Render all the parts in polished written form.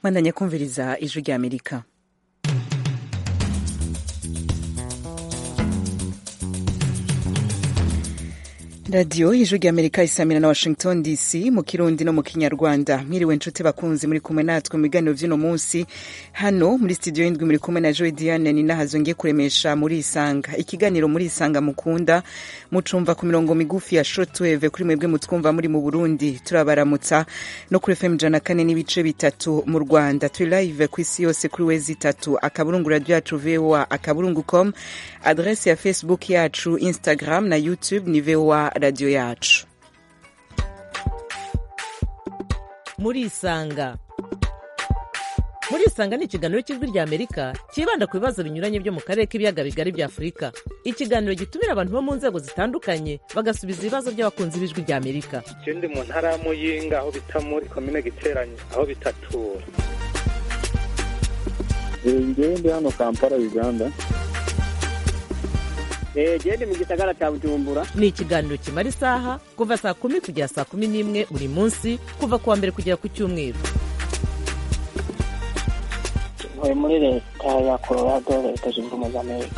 Mwandanya kumviriza ijwi rya Amerika. Radio ijwi rya Amerika isamira na Washington DC mu Kirundi no mu Kinyarwanda. Mwiriwe nshuti bakunzi muri kumwe natwe mu biganiro vy'ino munsi. Hano muri studio y'indwi muri kumwe na Joy Diane ni nahazo ngiye kuremesha muri Isanga. Ikiganiro muri Isanga mukunda mucumva ku mirongo migufi ya shortwave kuri mwebwe mutwumva muri mu Burundi. Turabaramutsa no kuri FM 104 n'ibice bitatu mu Rwanda. Turi live ku isi yose kuri wezi 3 akaburungu radio yacu VOA akaburungu.com. Adresse ya Facebook yacu, Instagram na YouTube ni VOA radio yacu. Muri Isanga ni ikiganiro cy'ijwi rya Amerika kibanda ku bibazo binyuranye byo mu karere k'ibiyaga bigari bya Afurika. Ikiganiro gitumira abantu bo mu nzego zitandukanye bagasubiza ibibazo by'abakunzi b'ijwi rya Amerika. Ikindi mu ntara ya Muyinga aho bita muri komine Giteranyi aho bitatura. Ngende hano Kampala Uganda. Gende mu gisagara cya Bujumbura. Ni ikiganiro kimara isaha kuva saa 10 kugera saa 11 buri munsi kuva kuwa mbere kugera ku cyumweru. Muri leta ya Colorado leta zunze ubumwe za Amerika.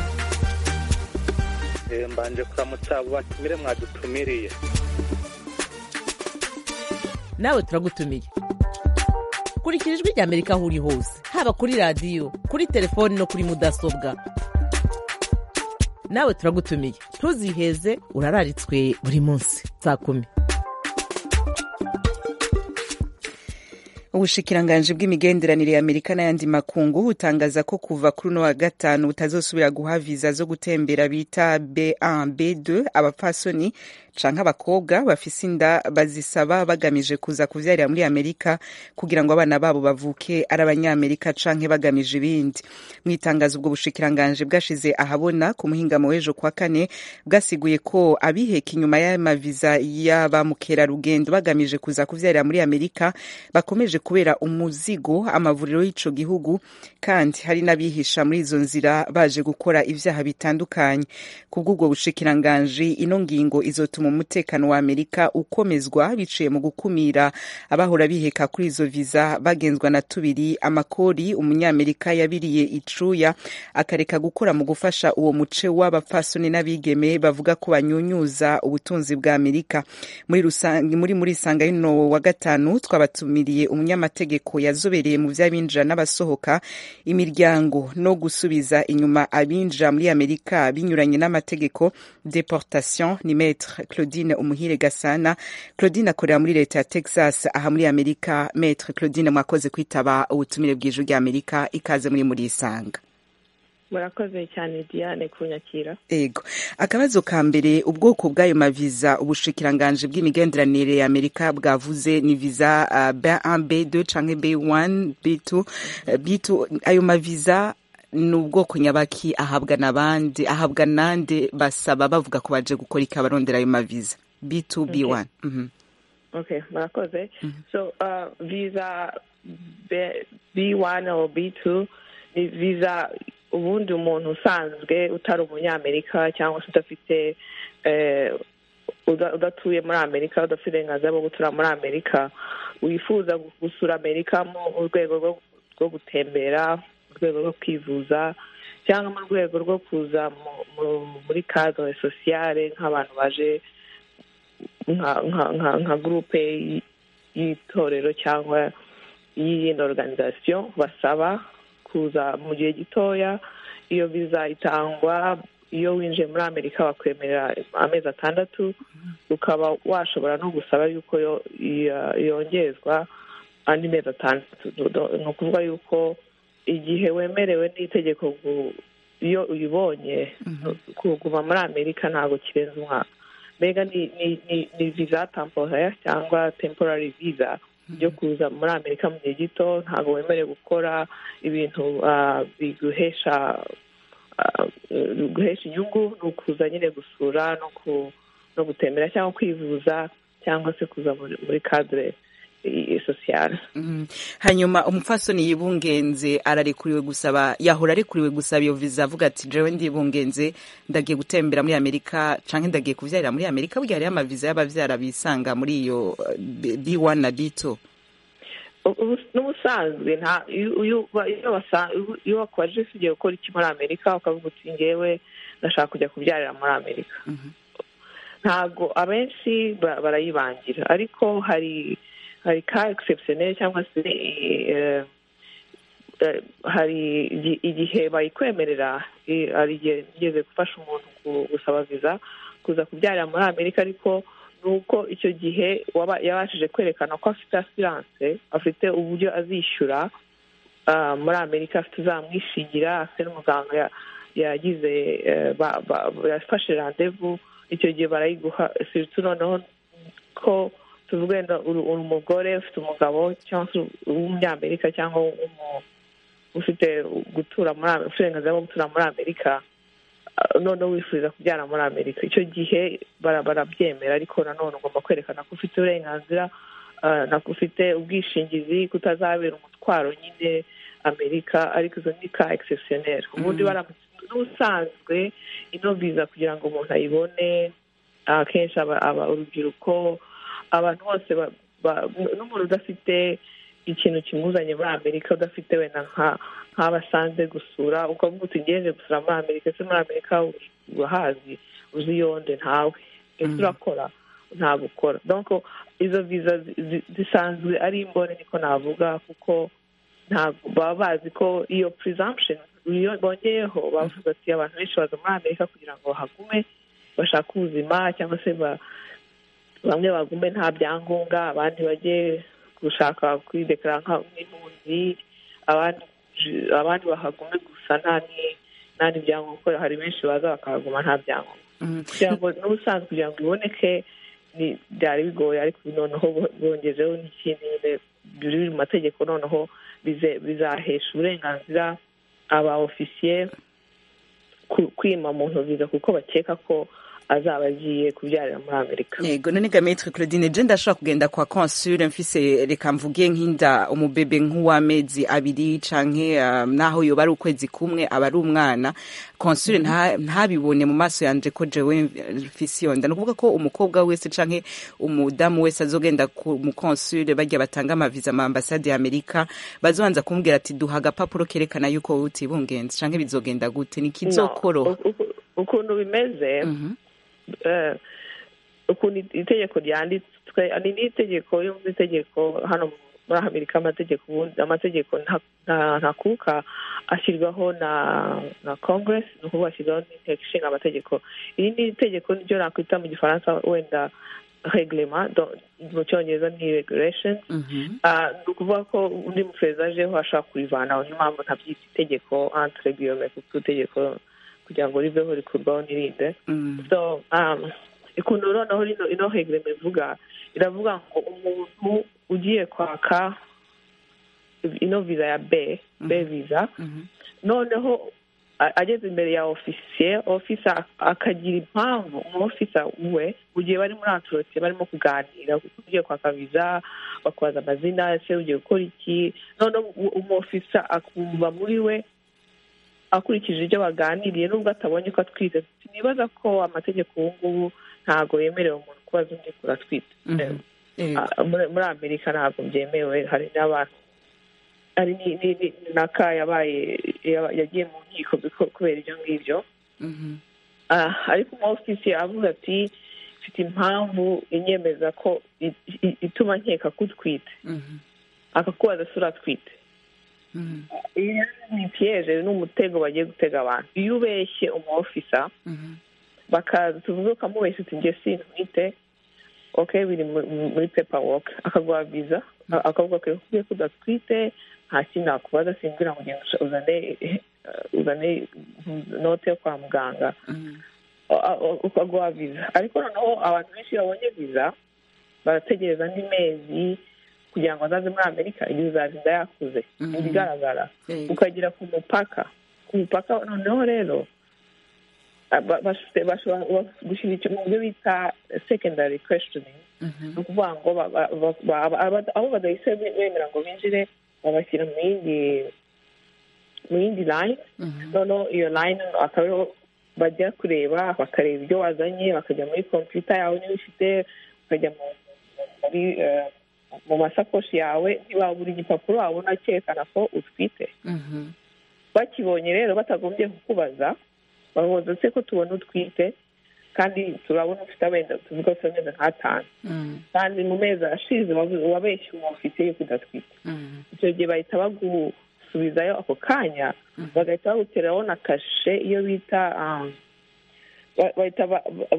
Mbanje kuramutsa abo batumire mwadutumiriye. Nawe turagutumiye. Kurikira ijwi rya Amerika aho uri hose, haba kuri radio, kuri telefoni no kuri mudasobwa. Nawe turagutumiye. Ntuziheze urararitswe buri munsi saa 10. Ubushikiranganje bw'imigenderanire ya Amerika n'ayandi makungu butangaza ko kuva kuri no wa gatanu butazosubira guha visa zo gutembera bita B1 B2 abapfasoni canke abakobwa bafise inda bazisaba bagamije kuza kuvyarira muri Amerika kugira ngo abana babo bavuke ari abanyamerika canke bagamije ibindi. Mwitangazo ubwo bushikiranganje bwashize ahabona ku muhingamo w'ejo kwa kane bwasiguye ko abiheka inyuma y'amaviza y'abamukera rugendo bagamije kuza kuvyarira muri Amerika bakomeje kubera umuzigo amavuriro y'ico gihugu, kandi hari n'abihisha muri izo nzira baje gukora ivyaha bitandukanye. Kubw'ubwo bushikiranganje ino ngingo izotuma umutekano wa Amerika ukomezwa biciye mu gukumira abahora biheka kuri izo visa bagenzwa na tubiri amakori umunyamerika yabiriye icuya akareka gukora mu gufasha uwo muce w'abapfasoni n'abigeme bavuga ko banyunyuza ubutunzi bwa Amerika. Muri Isanga y'ino wa gatanu twabatumiriye umunyamategeko yazobereye mu vy'abinjira n'abasohoka imiryango no gusubiza inyuma abinjira muri Amerika binyuranye n'amategeko deportation ni Maître Claudine Umuhire Gasana. Claudine akorera muri leta ya Texas aha muri Amerika. Maître Claudine mwakoze kwitaba ubutumire bw'ijwi rya Amerika, ikaze muri Isanga. Murakoze cyane Diane kunyakira. Ego. Akabazo ka mbere, ubwoko bw'ayo maviza ubushikiranganje bw'imigenderanire ya Amerika bwavuze ni visa B1 B2 canke B1 B2 B2. Ayo maviza n'ubwoko nyabaki ahabwa nabandi ahabwa nande basaba bavuga ko baje gukora ikabarondera ayo maviza B2 B1? Okay, murakoze. So visa B1 or B2 ni visa ubundi umuntu usanzwe utari umunyamerika cyangwa se udafite udatuye muri Amerika, udafite uburenganzira bwo gutura muri Amerika, wifuza gusura Amerika mu rwego rwo gutembera, mu rwego rwo kwivuza cyangwa mu rwego rwo kuza muri cadre sociale nk'abantu baje nka groupe y'itorero cyangwa y'iyindi organisation basaba kuza mu gihe gitoya. Iyo visa itangwa iyo winjiye muri Amerika bakwemerera amezi 6, ukaba washobora no gusaba yuko yongezwa andi mezi 6. Ni ukuvuga yuko igihe wemerewe n'itegeko iyo uyibonye kuguma muri Amerika ntabwo kirenze umwaka. Mbega ni visa temporaire cyangwa temporary visa byo kuza muri Amerika mu gihe gito. Ntabwo wemerewe gukora ibintu biguhesha inyungu. Ni ukuza nyine gusura no gutembera cyangwa kwivuza cyangwa se kuza muri cadre sociale. Hanyuma umupfasoni yibungenze ararekuriwe gusaba, yahora arekuriwe gusaba iyo visa avuga ati jewe ndibungenze ndagiye gutembera muri Amerika canke ndagiye kuvyarira muri Amerika, burya hariho amaviza y'abavyara bisanga muri iyo B1 na B2. n'ubusanzwe iyo wakwaje ugiye gukora iki muri Amerika ukavuga uti ngewe ndashaka kujya kubyarira muri Amerika, ntabwo abenshi barayibangira, ariko hari ka exceptionnel cyangwa se hari igihe bayikwemerera. Hari igihe ngeze gufasha umuntu gusaba viza kuza kubyarira muri Amerika, ariko nuko icyo gihe yabashije kwerekana ko afite assurance, afite uburyo azishyura muri Amerika, afite uzamwishingira, afite n'umuganga yagize yafashe rendez-vous, icyo gihe barayiguha. surtout noneho ko tuvuge uri umugore ufite umugabo cyangwa se w'umunyamerika cyangwa ufite uburenganzira bwo gutura muri Amerika, noneho wifuza kubyara muri Amerika, icyo gihe barabyemera, ariko nanone ugomba kwerekana ko ufite uburenganzira, ko ufite ubwishingizi, kutazabera umutwaro nyine Amerika, ariko izo ni ka exceptionnel. Ubundi n'ubusanzwe ino viza kugira ngo umuntu ayibone, akenshi aba urubyiruko, abantu bose, n'umuntu udafite ikintu kimuzanye muri Amerika, udafite wenda nk'abasanze gusura, ukavuga uti ngeje gusura muri Amerika, se muri Amerika urahazi, uzi yonde ntawe, ese urakora ntabwo ukora. Donc izo viza zisanzwe ari imbone, niko navuga, kuko ntabwo baba bazi ko iyo presumption bongeyeho, bavuga ati abantu benshi baza muri Amerika kugira ngo bahagume bashaka ubuzima, cyangwa se bamwe bagume nta byangombwa, abandi bajye gushaka kwideklara nk'impunzi, abandi bahagume gusa nta n'ibyangombwa. Hari benshi baza bakahaguma nta byangombwa, kugira ngo n'ubusanzwe kugira ngo iboneke byari bigoye, ariko noneho bongejeho n'ikindi biri mu mategeko, noneho bizahesha uburenganzira aba ofisiye kwima muntu viza, kuko bakeka ko azaba agiye kubyarira muri Amerika. Yego, none ga Maître Claudine, je ndashobora kugenda kwa consul mfise, reka mvuge nk'inda umubebe nk'uw'amezi 2 canke naho yoba ari ukwezi kumwe, aba ari umwana, consul ntabibone mu maso yanje ko jewe mfise iyo nda. Nukuvuga ko umukobwa wese canke umudamu wese azogenda mu consul bajya batanga amaviza mu ambassade ya Amerika, bazobanza kumbwira ati duha agapapuro kerekana yuko utibungenze, canke bizogenda gute? Ni kizokoro ukuntu bimeze. Ukuntu itegeko ryanditswe, ni n'itegeko itegeko hano muri Amerika, amategeko ntakuka ashyirwaho na Congress, ni ukuvuga ashyirwaho n'inteko ishinga amategeko. Iri ni itegeko niryo nakwita mu gifaransa wenda reglement, mu cyongereza ni regulation. Ni ukuvuga ko undi muperezida ajeho ashaka kurivanaho, niyo mpamvu ntabyita itegeko entre guillemets, kuko itegeko kugira ngo riveho rikurwaho n'irinde. So ikuntu noneho ino reglement iravuga ngo umuntu ugiye kwaka ino viza ya B viza, noneho ageze imbere ya ofisa akagira impamvu, umufisa we mu gihe bari muri entretien barimo kuganira, kuko ugiye kwaka viza bakubaza amazina, ese ugiye gukora iki, noneho umufisa akumva muri we akurikije ibyo baganiriye, nubwo atabonye ko atwite. Nibaza ko amategeko ubu ngubu ntabwo yemerewe umuntu kubaza undi ko atwite. Muri Amerika ntabwo byemewe. Hari n'abantu, hari n'aka yagiye mu nkiko kubera ibyo ngibyo, ariko umu ofisiye avuga ati mfite impamvu inyemeza ko ituma nkeka ko utwite, akakubaza se uratwite. Iyo ni piyeje, ni umutego bagiye gutega abantu. Iyo ubeshye umu ofisa bakaza tuvuze ukamubeshya uti nge sintwite, okay, biri muri paperwork, akaguha viza, akavuga ko udatwite, nta kintu nakubaza, simbwira ngo ugende uzane note yo kwa muganga, ukaguha viza. Ariko noneho abantu benshi babonye viza barategereza andi mezi kugira ngo azaze muri Amerika, igihe uzazinda yakuze, ibigaragara, ukagera ku mupaka. Noneho rero bashobora gushyira icyo mu byo bita secondary questioning, ni ukuvuga ngo abo badahise bemera ngo binjire babashyira mu yindi line. Noneho iyo line akaba bajya kureba, bakareba ibyo wazanye, bakajya muri computer yawe niba ufite, bakajya mu masakoshi yawe ntibabura igipapuro wabona cyerekana ko utwite. Bakibonye rero batagombye kukubaza, bahoza se ko tubona utwite kandi turabona ufite abenda tuvuga ko amezi nk'atanu kandi mu mezi ashize wabeshye umufite yuko udatwite. Icyo gihe bahita bagusubizayo ako kanya, bagahita baguteraho na kashe iyo bita bahita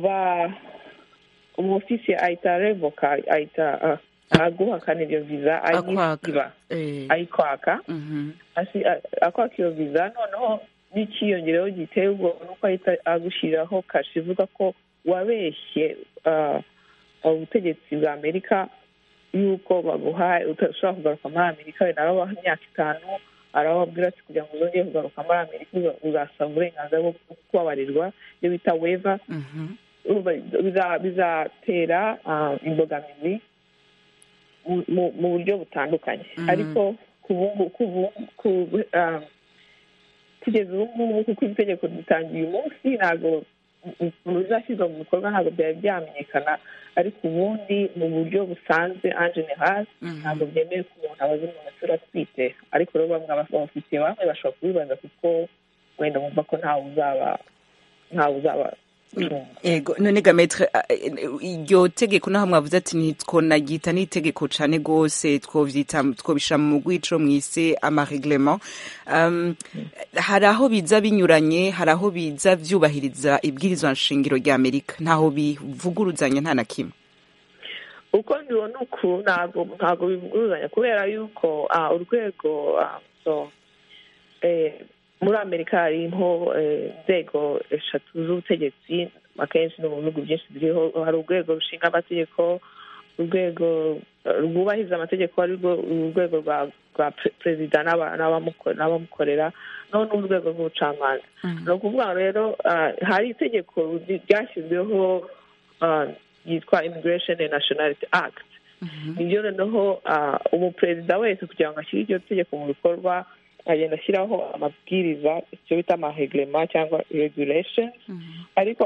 umufisiye ahita revoka, ahita aguhakana iyo viza, ayikwaka akwaka iyo viza. Noneho n'ikiyongereho giteye ubwoba nuko ahita agushyiriraho kashe ivuga ko wabeshye ubutegetsi bwa Amerika yuko baguhaye udashobora kugaruka muri Amerika, wenda arabaha imyaka 5, arababwira ati kugira ngo uzongere kugaruka muri Amerika uzasaba uburenganzira bwo kubabarirwa, iyo bita weva. Bizatera imbogamizi mu buryo butandukanye, ariko kugeza ubu ngubu kuko itegeko ritangiye uyu munsi ntabwo bizashyirwa mu bikorwa, ntabwo byari byamenyekana, ariko ubundi mu buryo busanzwe en general ntabwo byemewe ko umuntu abaza umuntu asura atwite. Ariko rero bamwe abafitiye bamwe bashobora kubibaza kuko wenda bumva ko ntawe uzaba ego. None ga maître, iryo tegeko naho mwavuze ati ntitwonagita n'itegeko cane gose, twobishira mu mugwico mwise amareglement. Hari aho biza binyuranye, hari aho biza vyubahiriza ibwirizwa nshingiro rya Amerika, ntaho bivuguruzanya nta na kimwe. Uko ndibona uku ntabwo bivuguruzanya, kubera yuko urwego muri Amerika harimo inzego 3 z'ubutegetsi, akenshi no mu bihugu byinshi biriho. Hari urwego rushinga amategeko, urwego rwubahiriza amategeko ari rwo urwego rwa perezida n'abamukorera, no n'urwego rw'ubucamanza. Ni ukuvuga rero hari itegeko ryashyizweho yitwa Immigration and Nationality Act. Nibyo noneho umuperezida wese kugira ngo ashyire iryo tegeko mu bikorwa agenda ashyiraho amabwiriza, icyo bita amareglement cyangwa regulations, ariko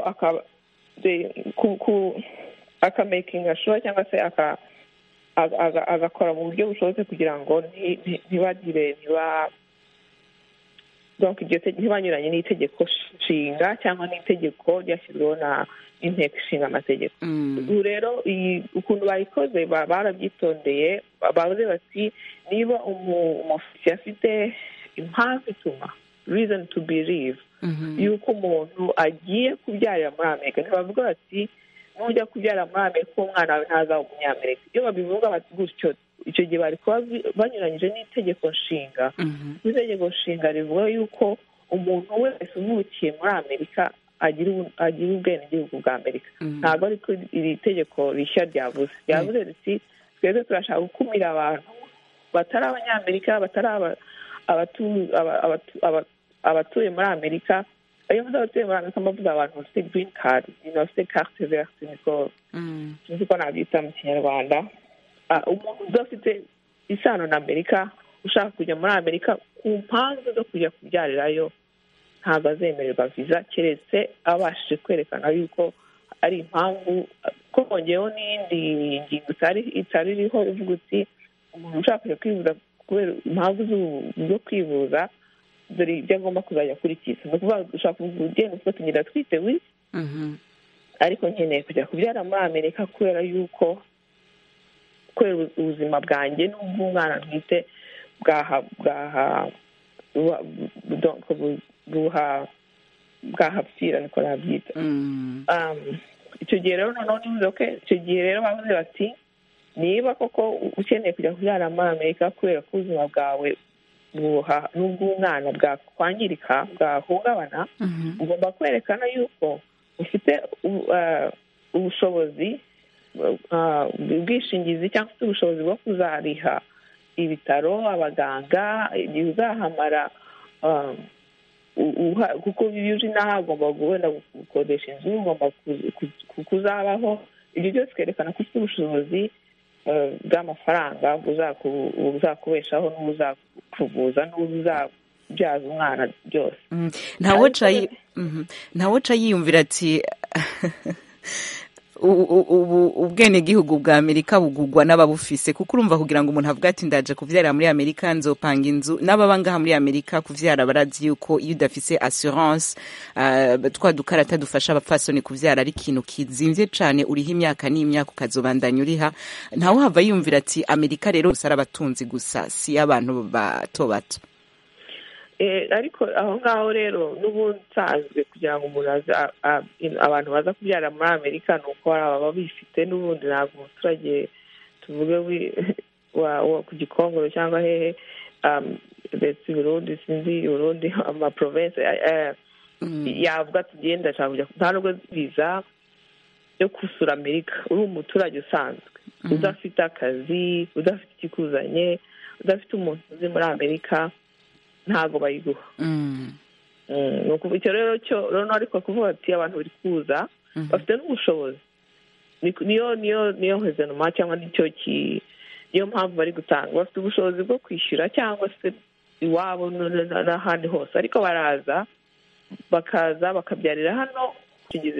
akamakinga sure cyangwa se agakora mu buryo bushobotse kugira ngo ntibanyuranye n'itegeko nshinga cyangwa n'itegeko ryashyizweho na inteko ishinga amategeko. Ubu rero ukuntu bayikoze barabyitondeye, bavuze bati niba umufisiye afite impamvu ituma, reason to believe, yuko umuntu agiye kubyarira muri Amerika, ntibavuga bati nujya kubyara muri Amerika umwana wawe ntazaba umunyamerika. Iyo babivuga bati gutyo, icyo gihe bari kuba banyuranyije n'itegeko nshinga. Itegeko nshinga rivuga yuko umuntu wese uvukiye muri Amerika agira ubwenegihugu bwa Amerika. Ntabwo ariko iri tegeko rishya ryavuze riti twebwe turashaka gukumira abantu batari abanyamerika, batari abatuye muri Amerika. Ayo mvuze abatuye muri Amerika mbavuga abantu bafite green card, bafite carte verte, niko nabyita mu Kinyarwanda. Umuntu udafite isano na Amerika ushaka kujya muri Amerika ku mpamvu zo kujya kubyarirayo ntabwo azemererwa viza, keretse abashije kwerekana yuko ari impamvu. Ko bongeyeho n'iyindi ngingo itari iriho ivuga uti umuntu ushaka kujya kwivuza kubera impamvu zo kwivuza, dore ibyo agomba kuzajya akurikiza. Ni ukuvuga ushaka kugenda ufite tugira twite ariko nkeneye kujya kubyara muri Amerika kubera ubuzima bwanjye n'ubw'umwana ntwite bwahapfira, niko nabyita. Icyo gihe rero noneho nibuze ko icyo gihe rero bavuze bati niba koko ukeneye kujya kubyara muri Amerika kubera ko ubuzima bwawe n'ubw'umwana bwakwangirika, bwahungabana, ugomba kwerekana yuko ufite ubushobozi, ubwishingizi cyangwa se ubushobozi bwo kuzariha ibitaro, abaganga, igihe uzahamara, kuko iyo uje inaha ugomba wenda gukodesha inzu, ugomba kuzabaho. Ibyo byose twerekana ko ufite ubushobozi bw'amafaranga buzakubeshaho n'ubuzakuvuza n'ubuzabyaza umwana byose. Ntawoca yiyumvira ati ubwene gihugu bwa Amerika bugugwa n'ababufise kuko urumva kugira ngo umuntu avuga ati ndaje kuvyara muri Amerika nzopanga inzu n'ababa ngaha muri Amerika kuvyara barazi yuko iyo udafise assurance twa dukarata dufasha abapfasoni kuvyara ari ikintu kizimvye cane uriha imyaka n'imyaka ukazobandanya uriha ntawe hava yumvira ati Amerika rero usara abatunzi gusa si abantu bato bato. Ariko aho ngaho rero n'ubundi nsanzwe kugira ngo umuntu abantu baza kubyara muri Amerika ni uko baba bifite n'ubundi ntabwo umuturage tuvuge ku Gikongoro cyangwa hehe ndetse Burundi sinzi Burundi amaprovince yavuga ati genda cyangwa nta nubwo biza yo kusura Amerika uri umuturage usanzwe udafite akazi udafite ikikuzanye udafite umuntu uzi muri Amerika ntago bayiguha nuko icyo rero cyo ariko kuvuga ati abantu bari kuza bafite n'ubushobozi niyo hezanuma cyangwa niyo mpamvu bari gutanga bafite ubushobozi bwo kwishyura cyangwa se iwabo n'ahandi hose ariko baraza bakabyarira hano kugeza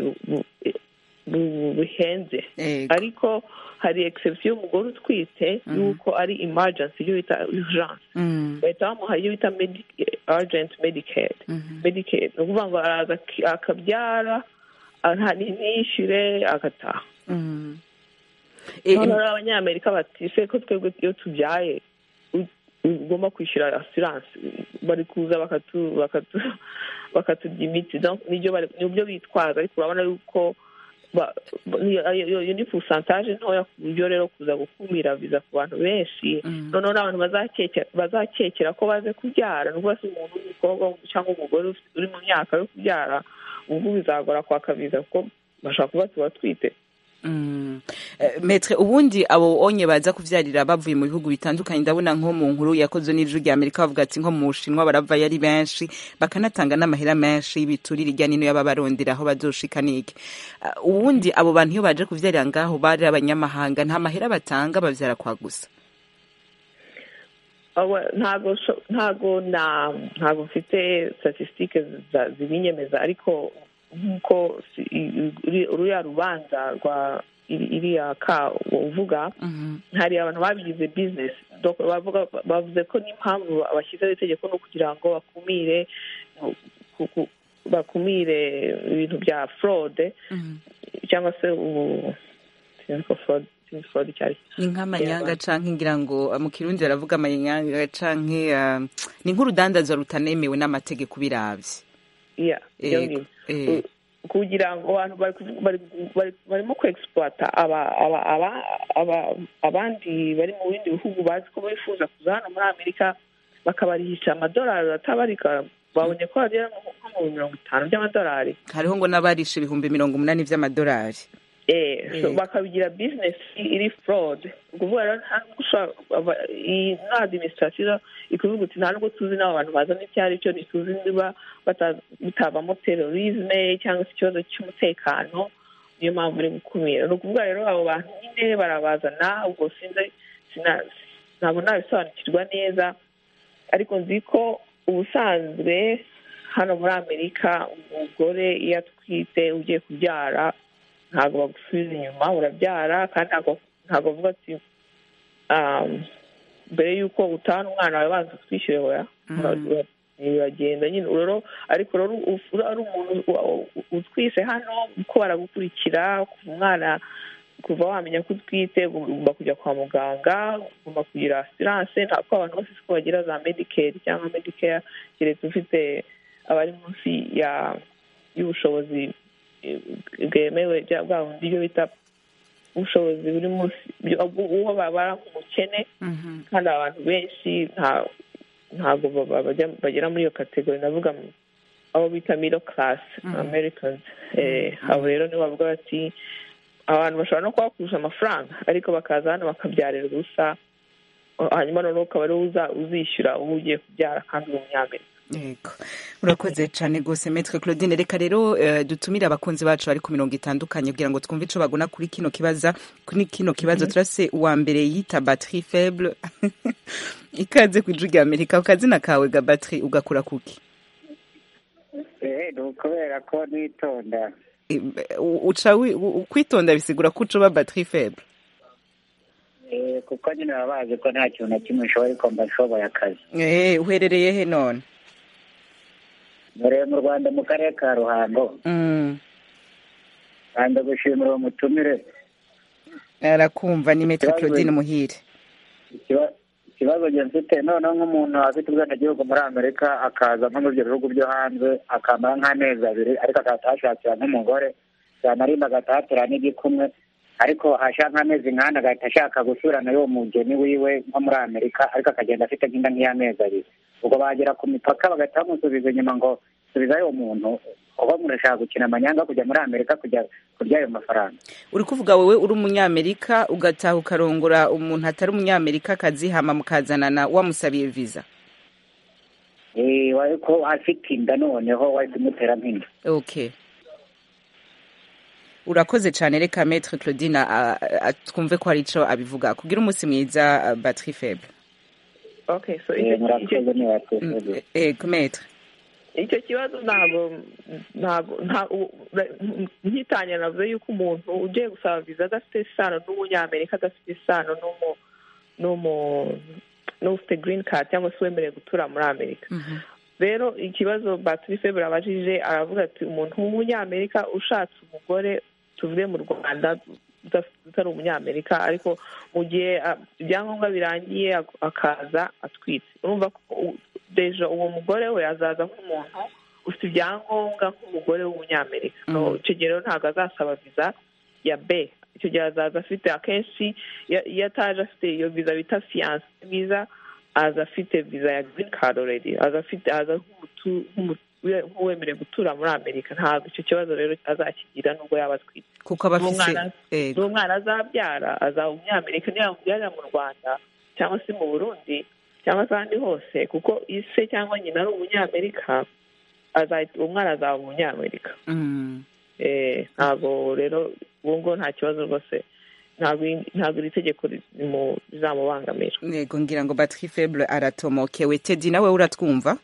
buhenze ariko hari exception y'umugore utwite yuko ari emergency iyo bita urgence bahita bamuha iyo bita urgent Medicaid ni ukuvuga ngo araza akabyara ntiyishyure agataha noneho abanyamerika bati se ko twebwe iyo tubyaye ugomba kwishyura assurance bari kuza bakaturya imiti nibyo bitwaza ariko urabona yuko iyo ni pourcentage ntoya ku buryo rero kuza gukumira viza ku bantu benshi noneho n'abantu bazakekera ko baze kubyara nubwo se umuntu w'umukobwa cyangwa umugore uri mu myaka yo kubyara ubwo bizagora kwaka viza kuko bashaka kuba tubatwite. Metre ubundi abo onye baza kuvyarira bavuye mu bihugu bitandukanye ndabona nko mu nkuru yakoze n'ijuru rya Amerika bavuga ati nko mu Bushinwa barava yari benshi bakanatanga n'amahera menshi y'ibiturire irya nino y'ababarondera aho bazoshika niki ubundi abo bantu iyo baje kuvyarira ngaho bari abanyamahanga nta mahera batanga bavyara kwa gusa ntago mfite statistiques zibinyemeza ariko nkuko uriya rubanza rwa iriya ka uvuga hari abantu babigize business bavuze ko n'impamvu bashyizeho itegeko no kugira ngo bakumire ibintu bya fraud cyangwa se fraud cyari ni nk'amanyanga canke ngira ngo mu Kirundi baravuga amanyanga canke ni nk'urudandazo rutanemewe n'amategeko biravye kugira ngo abantu barimo kwexploita abandi bari mu bindi bihugu bazi ko bifuza kuza hano muri Amerika bakabarihisha amadolari atabarika babonye ko bagera nko mu 50 by'amadolari hariho ngo n'abarisha 80 by'amadolari bakabigira business iri fraud kuvuga rero iyi administration ikuvuga uti nta nubwo tuzi n'abo bantu bazana icyari cyo ntituzi niba bitabamo terrorisme cyangwa se ikibazo cy'umutekano niyo mpamvu uri gukumira ni ukuvuga rero abo bantu nyine barabazana ubwo ntabwo nabisobanukirwa neza ariko nzi ko ubusanzwe hano muri Amerika umugore iyo atwite ugiye kubyara ntabwo bagusubiza inyuma urabyara kandi ntabwo bavuga ati mbere y'uko utahana umwana wawe banza utwishyure hoya uragenda nyine rero ariko rero ari umuntu utwise hano uko baragukurikira umwana kuva wamenya ko utwite ugomba kujya kwa muganga ugomba kugira assurance ntabwo abantu bose ko bagira za Medicaid cyangwa Medicare keretse ufite abari munsi y'ubushobozi bwemewe bwa bundi ibyo bita ubushobozi buri munsi uwo babara umukene kandi abantu benshi ntabwo bagera muri iyo kategori navuga abo bita middle class Americans abo rero nibo bavuga bati abantu bashobora no kubakurusha amafaranga ariko bakaza hano bakabyarira ubusa hanyuma noneho ukaba ari uzishyura uwo ugiye kubyara kandi uri umunyamerika. Yego urakoze cyane gose Maître Claudine reka rero dutumira abakunzi bacu bari ku mirongo itandukanye kugira ngo twumve ico bagona kuri kino kibazo turase uwa mbere yita batterie faible ikaze kwijuga Amerika ukazina kawe ga batterie ugakura kuki kubera ko nitonda uca kwitonda bisigura ko uca uba batterie faible. kuko nyine baba bazi ko nta kintu na kimwe nshoboye ariko mba nshoboye akazi. Uherereye he none? Nkoreye mu Rwanda mu karere ka Ruhango. Kandi gushimira uwo mutumire. Arakumva ni Maître Claudine Muhire. Ikibazo njye mfite noneho nk'umuntu afite ubwenegihugu muri Amerika akaza nko mu byo bihugu byo hanze akamara nk'amezi abiri ariko agatashakira nk'umugore yanarinda agatahatira n'igikumwe ariko hashaka nk'amezi nk'ane agahita ashaka gusubirana y'uwo mugeni wiwe nko muri Amerika ariko akagenda afite nk'inda nk'iy'amezi abiri ubwo bagera ku mipaka bagahita bamusubiza inyuma ngo subizayo umuntu uba murashaka gukina amanyanga kujya muri Amerika kujya kurya ayo mafaranga. Uri kuvuga wowe uri umunyamerika ugataha ukarongora umuntu atari umunyamerika akazi hama mukazanana wamusabiye visa? Ko afite inda noneho wahita umutera nk'inda. Okay. Urakoze cyane reka Maître Claudine twumve ko hari ico abivuga kugira umunsi mwiza batterie faible. Okay, so Maître icyo kibazo ntabwo nkitanya navuze yuko umuntu ugiye gusaba visa adafite isano n'umunyamerika adafite isano n'ufite green card cyangwa se wemerewe gutura muri Amerika. Rero ikibazo batterie faible abajije aravuga ati umuntu w'umunyamerika ushatse umugore tuvuge mu Rwanda utari umunyamerika ariko mu gihe ibyangombwa birangiye akaza atwite urumva ko deja uwo mugore we azaza nk'umuntu ufite ibyangombwa nk'umugore w'umunyamerika. Icyo gihe rero ntabwo azasaba visa ya B. Icyo gihe azaza afite akenshi iyo ataje afite iyo visa bita fiance visa aza afite visa ya green card already aza nk'uwemerewe gutura muri Amerika. Ntabwo icyo kibazo rero azakigira nubwo yaba atwite kuko abafise n'umwana azabyara azaba umunyamerika niyamubyarira mu Rwanda cyangwa se mu Burundi cyangwa se ahandi hose kuko ise cyangwa nyina ari umunyamerika umwana azaba umunyamerika. Ntabwo rero ubu ngo nta kibazo rwose ntabwo iri tegeko rizamubangamira. Yego ngira ngo batterie faible aratomokewe. Teddy nawe uratwumva?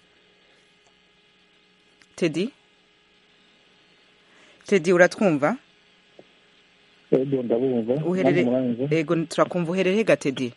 Teddy uratwumva? Yego ndabumva. Yego turakumva. Uherereye ga Teddy?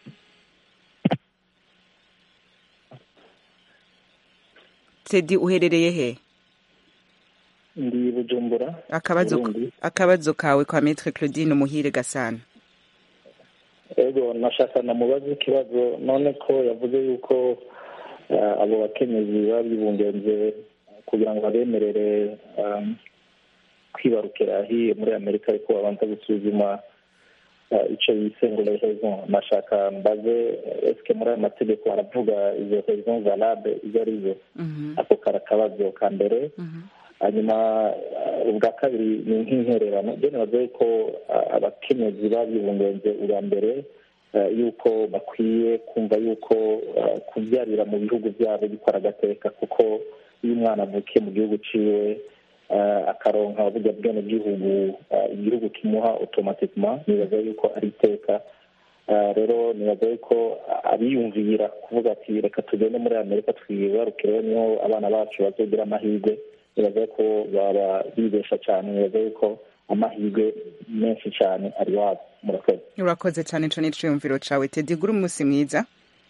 Teddy uherereye he? Ndi Bujumbura. Akabazo kawe kwa Maître Claudine Muhire Gasana. Yego nashaka namubaza ikibazo none ko yavuze yuko abo bakenyezi babibungenze kugira ngo babemerere kwibarukira hiye muri Amerika ariko babanza gusuzuma icyo yise ngo raison. Nashaka mbaze eske muri amategeko baravuga izo raison valable izo arizo? Ako karakabazo ka mbere. Hanyuma ubwa kabiri ni nk'intererano byo nabaze ko abakenyezi babibungenze ubwa mbere yuko bakwiye kumva yuko kubyarira mu bihugu byabo bikora agateka kuko iyo umwana avukiye mu gihugu ciwe akaronka uburyo bw'enegihugu igihugu kimuha automatiquement nibaza yuko ari iteka. Rero nibaza yuko abiyumvira kuvuga ati reka tugende muri Amerika twibarukireho niho abana bacu bazogira amahirwe nibaza ko baba bibesha cyane. Nibaza yuko amahirwe menshi cyane ari wabo. Urakoze cyane ico n'iciyumviro cawe Teddy. Gura umunsi mwiza.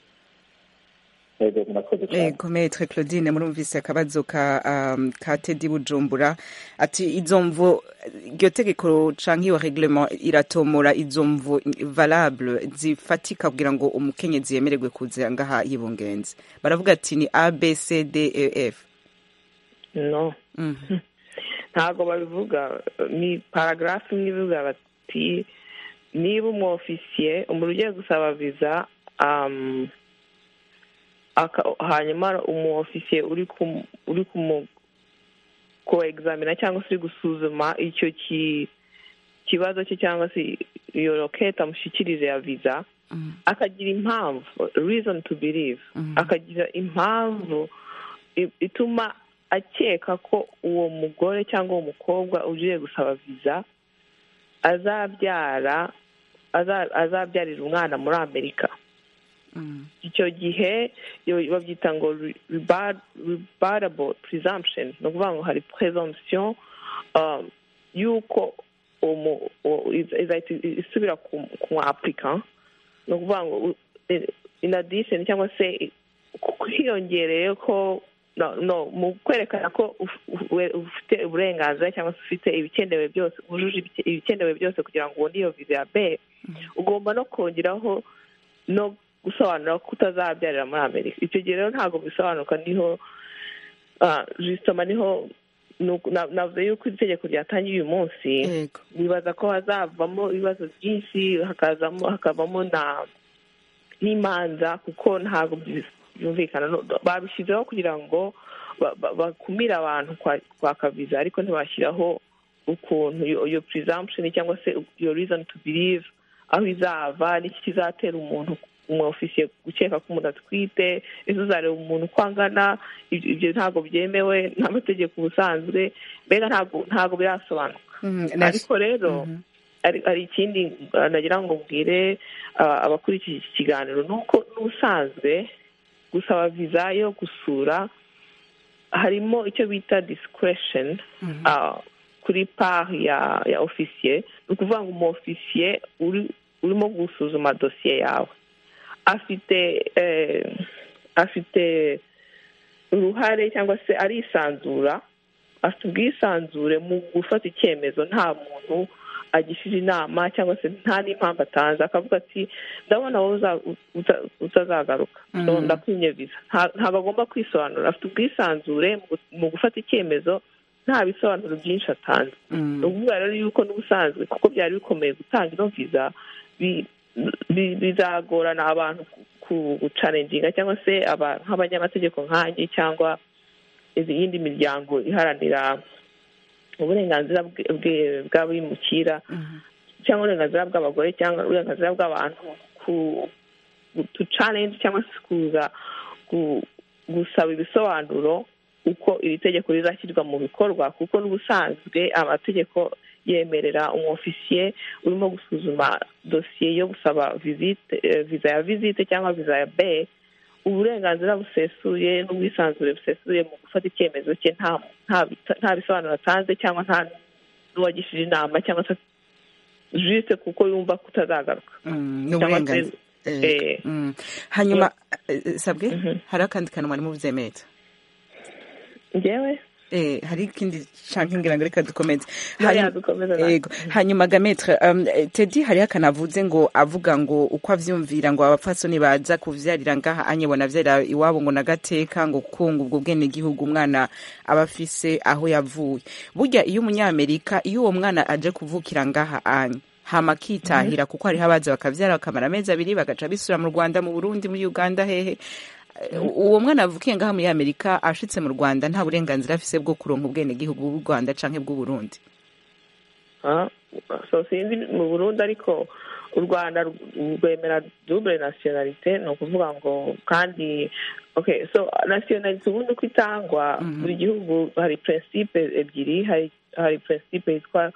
Yego Maître Claudine murumvise akabazo ka Teddy Bujumbura ati izo mvo iryo tegeko canke iyo reglement iratomora izo mvo valable zifatika kugira ngo umukenyezi yemererwe kuza ngaha yibungenze. Baravuga ati ni A B C D E F. No. Ntabwo babivuga. Ni paragraphe imwe ivuga bati niba umwofisiye umuntu ugiye gusaba visa hanyuma umwofisiye uri ku examina cyangwa se uri gusuzuma icyo kibazo cye cyangwa se iyo rokete amushyikirije ya visa akagira impamvu reason to believe akagira impamvu ituma akeka ko uwo mugore cyangwa uwo mukobwa ugiye gusaba visa azabyarira umwana muri Amerika. Icyo gihe babyita ngo rebuttable presumption ni ukuvuga ngo hari presumption yuko izahita isubira ku apurika, ni ukuvuga ngo in addition cyangwa se kwiyongereye ko no mu kwerekana ko ufite uburenganzira cyangwa se ufite ibikenewe byose, wujuje ibikenewe byose kugira ngo ubone iyo viza ya B, ugomba no kongeraho no gusobanura ko utazabyarira muri Amerika. Icyo gihe rero ntabwo bisobanuka, niho justement niho navuze yuko itegeko ryatangiye uyu munsi, nibaza ko hazavamo ibibazo byinshi, hakavamo n'imanza, kuko ntabwo byumvikana. Babishyizeho kugira ngo bakumire abantu kwaka viza, ariko ntibashyiraho ukuntu iyo presumption cyangwa se iyo reason to believe aho izava, n'iki kizatera umuntu umwofisiye gukeka ko umuntu atwite, ejo uzareba umuntu uko angana. Ibyo ntabwo byemewe n'amategeko ubusanzwe, mbega ntabwo birasobanuka. Ariko rero hari ikindi nagira ngo mbwire abakurikiye iki kiganiro, ni uko n'ubusanzwe gusaba viza yo gusura harimo icyo bita discretion kuri part ya ofisiye. Ni ukuvuga ngo umwofisiye urimo gusuzuma dosiye yawe afite uruhare cyangwa se arisanzura, afite ubwisanzure mu gufata icyemezo, nta muntu agishije inama cyangwa se nta n'impamvu atanze, akavuga ati ndabona wowe utazagaruka, ndakwimye viza. Ntabwo agomba kwisobanura, afite ubwisanzure mu gufata icyemezo, nta bisobanuro byinshi atanze. ni ukuvuga rero yuko n'ubusanzwe kuko byari bikomeye gutanga ino viza, bizagorana abantu gucarenginga cyangwa se nk'abanyamategeko nkanjye cyangwa izindi miryango iharanira uburenganzira bw'abimukira cyangwa uburenganzira bw'abagore cyangwa uburenganzira bw'abantu to challenge cyangwa se kuza gusaba ibisobanuro uko iri tegeko rizashyirwa mu bikorwa, kuko n'ubusanzwe amategeko yemerera umwofisiye urimo gusuzuma dosiye yo gusaba viza ya visite cyangwa viza ya B uburenganzira busesuye n'ubwisanzure busesuye mu gufata icyemezo cye, nta bisobanuro atanze cyangwa nta n'uwagishije inama cyangwa se juste kuko yumva kutazagaruka. Hanyuma sabwe hari akandi kantu mwari mubyemeza njyewe hari ikindi canke ngira ngo reka dukomeze. Yego, hanyuma Gametre Teddy hari akanavuze ngo avuga ngo uko avyumvira ngo abapfasoni baza kuvyarira ngaha anyebona vyara iwabo ngo nagateka ngo kungu ubwo bwene gihugu umwana abafise aho yavuye. Burya iyo umunyamerika iyo uwo mwana aje kuvukira ngaha anye hama kitahira kuko hari habaza bakavyara bakamara amezi abiri bagaca bisura mu Rwanda, mu Burundi, muri Uganda, hehe uwo mwana avukiye ngaha muri Amerika ashitse mu Rwanda nta burenganzira afise bwo kuronka ubwene gihugu bw'u Rwanda canke bw'u Burundi. So sinzi mu Burundi, ariko u Rwanda rwemera double nationalité, ni ukuvuga ngo kandi so nationalité ubundi uko itangwa buri gihugu hari principe ebyiri, hari principe yitwa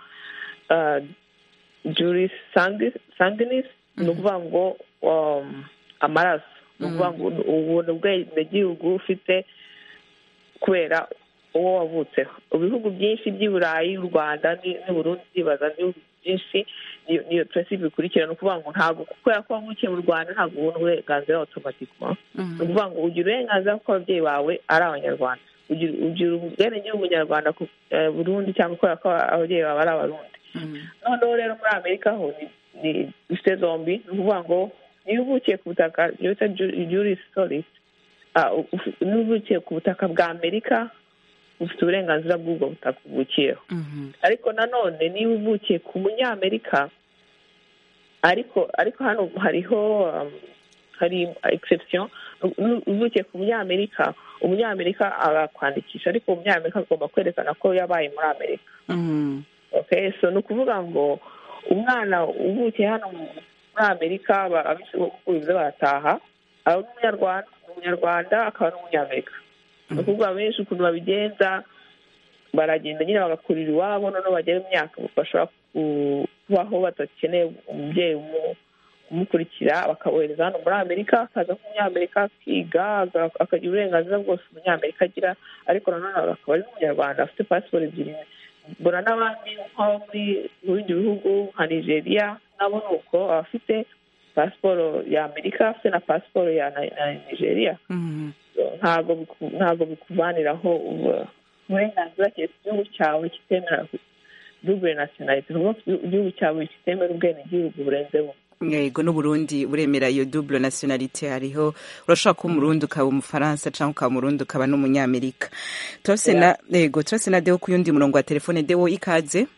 juris sanguinis, ni ukuvuga ngo amaraso, ni ukuvuga ngo ubuntu bw'abenegihugu ufite kubera uwo wavutseho. Ibihugu byinshi by'i Burayi, u Rwanda n'Uburundi bibaza n'ibihugu byinshi niyo principe bikurikirana, ni ukuvuga ngo ntabwo kubera ko wavukiye mu Rwanda ntabwo ubona uburenganzira automatikement. Ni ukuvuga ngo ugira uburenganzira kuko ababyeyi bawe ari Abanyarwanda, ugira ubwenegihugu Munyarwanda ku Burundi cyangwa kubera ko ababyeyi bawe ari Abarundi. Noneho rero muri Amerika ho ni bifite zombi, ni ukuvuga ngo niba uvukiye ku butaka bita juris solis, niba uvukiye ku butaka bwa Amerika ufite uburenganzira bw'ubwo butaka uvukiyeho. Ariko nanone niba uvukiye ku munyamerika, ariko hano hari exception, uvukiye ku munyamerika, umunyamerika agakwandikisha, ariko umunyamerika agomba kwerekana ko yabaye muri Amerika. So ni ukuvuga ngo umwana uvukiye hano muri Amerika abishoboye barataha, ari umunyarwanda akaba n'umunyamerika. Ni ukuvuga benshi ukuntu babigenza, baragenda nyine bagakurira iwabo, noneho bagera imyaka bashobora kubaho badakeneye umubyeyi umukurikira, bakabohereza hano muri Amerika, akaza nk'umunyamerika akiga, akagira uburenganzira bwose umunyamerika agira, ariko nanone akaba ari n'umunyarwanda afite pasiporo ebyiri mbona n'abandi nko mu bindi bihugu nka Nigeria nabo ni uko abafite pasiporo ya Amerika afite na pasiporo ya Nigeria. Ntabwo bikuvaniraho uburenganzira keretse igihugu cyawe kitemera double nationality, igihugu cyawe kitemera ubwenegihugu burenze bumwe. Yego n'Uburundi buremera iyo double nationality, hariho urashobora kuba umurundi ukaba umufaransa cyangwa ukaba umurundi ukaba n'umunyamerika. Turase na Deo ku yundi murongo wa telefone. Deo, ikaze.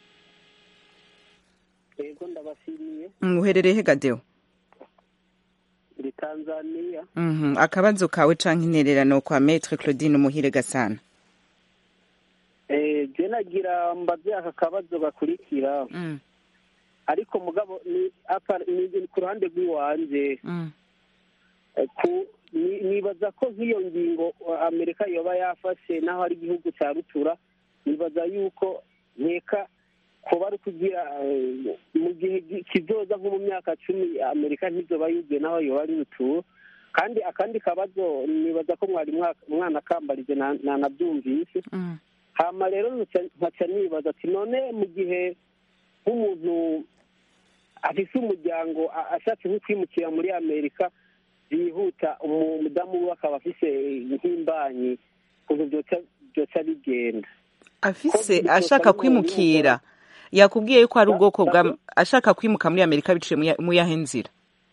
Yego ndabashimiye. Uherereye he Deo? Muri Tanzania. Akabazo kawe canke intererano kwa Maître Claudine Umuhire Gasana? Je nagira mbaze aka kabazo gakurikira. Ariko mugabo ni ku ruhande rw'iwanje. Nibaza ko nk'iyo ngingo Amerika yoba yafashe naho ari igihugu cya rutura, nibaza yuko nkeka kuba ari kugira mu gihe kizoza nko mu myaka 10 Amerika ntizoba yuzuye naho yoba ari rutura. Kandi akandi kabazo nibaza ko mwari mwana kambarije nabyumvise. Hama rero nkaca nibaza ati none mu gihe nk'umuntu afise umuryango ashatse nko kwimukira muri Amerika yihuta, umudamu we akaba afise nk'imbanyi, ukuntu byoca bigenda afise ashaka kwimukira, yakubwiye yuko ari ubwoko bwa ashaka kwimuka muri Amerika biciye mu yahe nzira?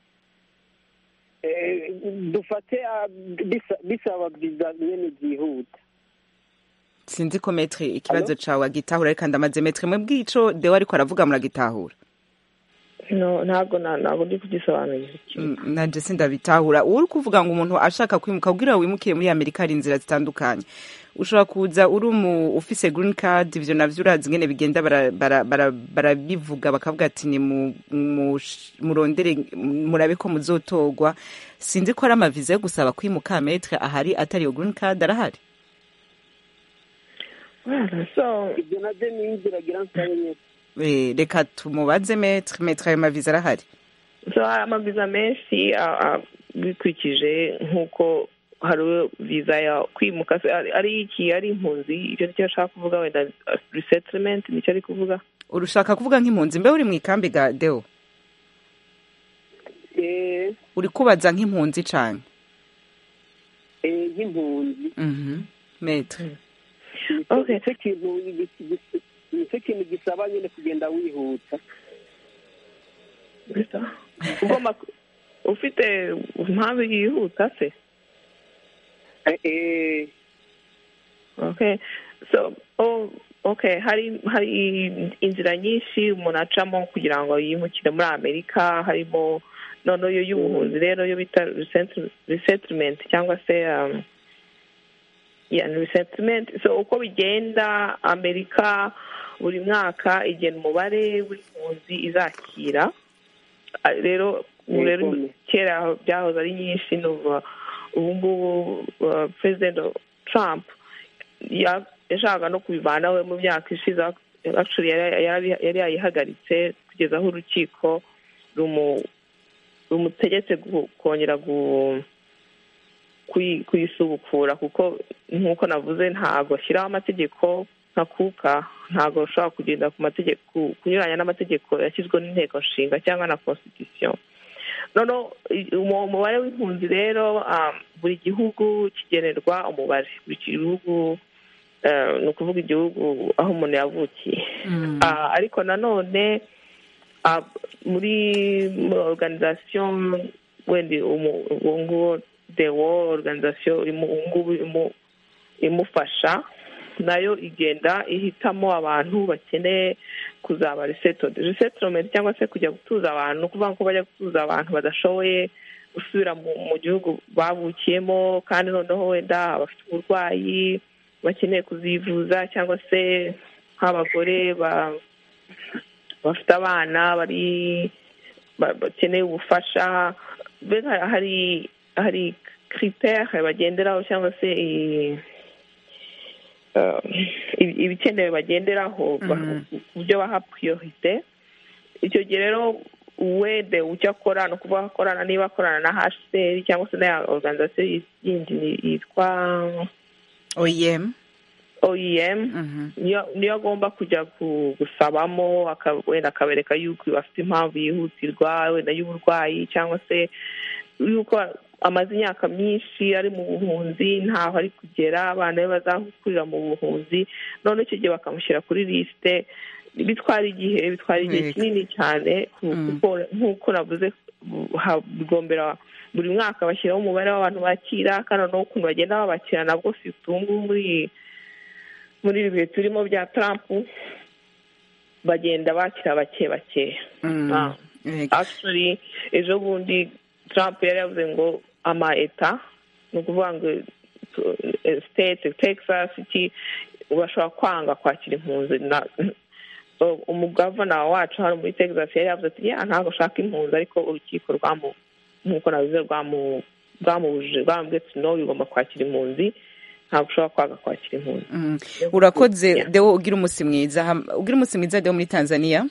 Dufate bisaba visa nyene byihuta. Sinzi ko Maître ikibazo cawe agitahura, ariko ndamaze Maître mwe bwico Deo ariko aravuga muragitahura. Ntabwo ndi kugisobanurira nanje sindabitahura. Uri kuvuga ngo umuntu ashaka kwimuka kugira wimukire muri Amerika hari inzira zitandukanye. Ushobora kuza uri ufise green card, ivyo navyo urazi ngene bigenda barabivuga bakavuga ati ni murondere murabe ko muzotogwa. Sinzi ko ari amaviza yo gusaba kwimuka Maître ahari atari yo green card arahari. Ibyo nabyo ni inzira gira nsanye. Reka tumubaze Maître ayo maviza arahari? Amaviza menshi bikurikije nk'uko hari viza ya kwimuka ari impunzi, icyo nicyo ashaka kuvuga, wenda resettlement nicyo ari kuvuga. Urushaka kuvuga nk'impunzi? Mbe uri mu ikambi ga Deo? Uri kubaza nk'impunzi cane? Nk'impunzi. Maître. Okay. Nicyo kintu gisaba nyine kugenda wihuta. Ugomba ufite impamvu yihuta se? Okay. Okay, hari inzira nyinshi umuntu acamo kugira ngo yimukire muri Amerika, harimo noneho y'ubuhunzi rero yo bita resettlement cyangwa se resettlement. So uko bigenda Amerika buri mwaka igena umubare w'impunzi izakira. Rero kera byahoze ari nyinshi, ubu ngubu President Trump yashaka no kubivanaho mu myaka ishize. Actually yari yayihagaritse kugeza aho urukiko rumutegetse kongera kuyisubukura, kuko nk'uko navuze ntabwo ashyiraho amategeko ntakuka, ntabwo ushobora kugenda ku mategeko kunyuranya n'amategeko yashyizweho n'inteko nshinga cyangwa na constitution. Noneho umubare w'impunzi rero buri gihugu kigenerwa umubare, buri gihugu ni ukuvuga igihugu aho umuntu yavukiye. Ariko nanone muri organisation wenda nguwo the World Organization imufasha, nayo igenda ihitamo abantu bakeneye kuzaba resettlement cyangwa se kujya gutuza abantu, kuvuga ko bajya gutuza abantu badashoboye gusubira mu gihugu bavukiyemo, kandi noneho wenda bafite uburwayi bakeneye kuzivuza, cyangwa se nk'abagore bafite abana bakeneye ubufasha. Hari critère bagenderaho cyangwa se ibikenewe bagenderaho kubyo baha priorité. Icyo gihe rero wede ucyo akora no kuvuga akorana, niba akorana na HCR cyangwa se na organisation yindi yitwa OEM niyo agomba kujya gusabamo, wenda akabereka yuko bafite impamvu yihutirwa wenda y'uburwayi, cyangwa se yuko amaze imyaka myinshi ari mu buhunzi ntaho ari kugera, abana be bazakurira mu buhunzi, none icyo gihe bakamushyira kuri lisite. Bitwara igihe kinini cyane, kuko nk'uko navuze bigombera buri mwaka bashyiraho umubare w'abantu bakira, kandi n'ukuntu bagenda babakira nabwo si utungu. Muri ibi bihe turimo bya Trump bagenda bakira bake bake. Actually ejo bundi Trump yari yavuze ngo ama-eta, ni ukuvuga ngo state Texas bashobora kwanga kwakira impunzi. Umugavana wacu hano muri Texas yari yavuze ati ntabwo ashaka impunzi, ariko urukiko nk'uko nabivuze rwamubujije, rwambwiye ati no, bigomba kwakira impunzi, ntabwo ushobora kwanga kwakira impunzi. Urakoze Deo, ugira umunsi mwiza Deo muri Tanzania.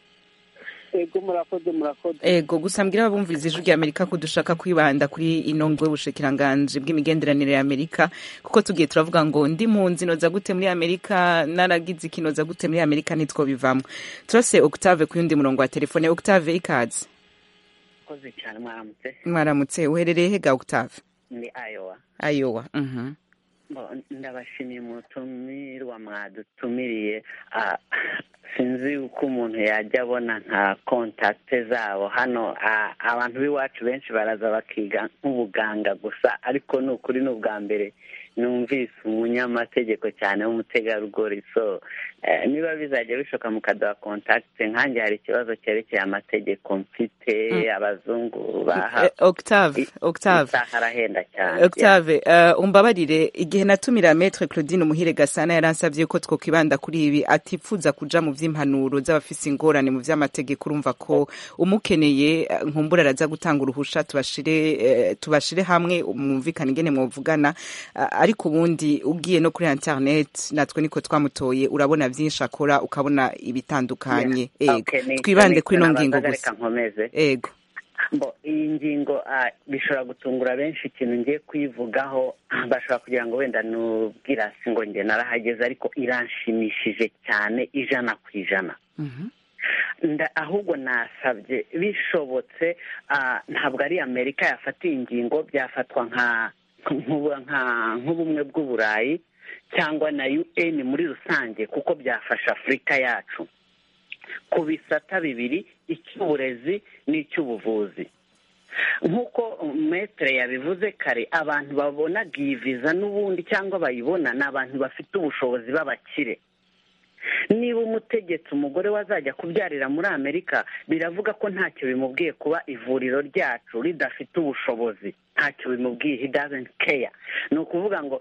Ego murakoze. Ego gusa mbwira abumviriza ijwi rya Amerika ko dushaka kwibanda kuri inongwe y'ubushikiranganje bw'imigenderanire ya Amerika, kuko tugiye turavuga ngo ndi mpunzi noza gute muri Amerika, naragize ikinoza gute muri Amerika, nitwo bivamo. Turase Octave ku yundi murongo wa telefone. Octave, ikaze. Koze cyane. Mwaramutse. Uherereye he ga Octave? Ni Iowa. Ndabashimiye mutumirwa mwadutumiriye. Sinzi uko umuntu yajya abona nka kontakte zabo hano. Abantu b'iwacu benshi baraza bakiga nk'ubuganga gusa, ariko ni ukuri ni ubwa mbere numvise umunyamategeko cyane w'umutegarugori. So niba bizajya bishoka mukaduha kontakte, nkanjye hari ikibazo cyerekeye amategeko mfite, abazungu baha Octave harahenda cyane. Octave, umbabarire, igihe natumira Maître Claudine Umuhire Gasana yaransabye ko twokwibanda kuri ibi, atifuza kuja mu vy'impanuro z'abafise ingorane mu vy'amategeko. Urumva ko umukeneye nkumbura araza gutanga uruhusha, tubashire hamwe umumvikana ingene mwovugana. Ariko ubundi ugiye no kuri internet, natwe niko twamutoye, urabona byinshi akora, ukabona ibitandukanye. Twibande kuri no ngingo gusa. Ego iyi ngingo bishobora gutungura benshi. Ikintu ngiye kwivugaho bashobora kugira ngo wenda nubwira si ngo njye narahageze, ariko iranshimishije cyane 100%. Ahubwo nasabye bishobotse, ntabwo ari Amerika yafatiye ingingo, byafatwa nk'ubumwe bw'Uburayi cyangwa na UN muri rusange, kuko byafasha Afurika yacu ku bisata bibiri, icy'uburezi n'icy'ubuvuzi. Nk'uko metere yabivuze kare, abantu babonaga iyi viza n'ubundi cyangwa bayibona ni abantu bafite ubushobozi b'abakire. Niba umutegetsi umugore wazajya kubyarira muri Amerika, biravuga ko ntacyo bimubwiye kuba ivuriro ryacu ridafite ubushobozi, ntacyo bimubwiye, he doesn't care. Ni ukuvuga ngo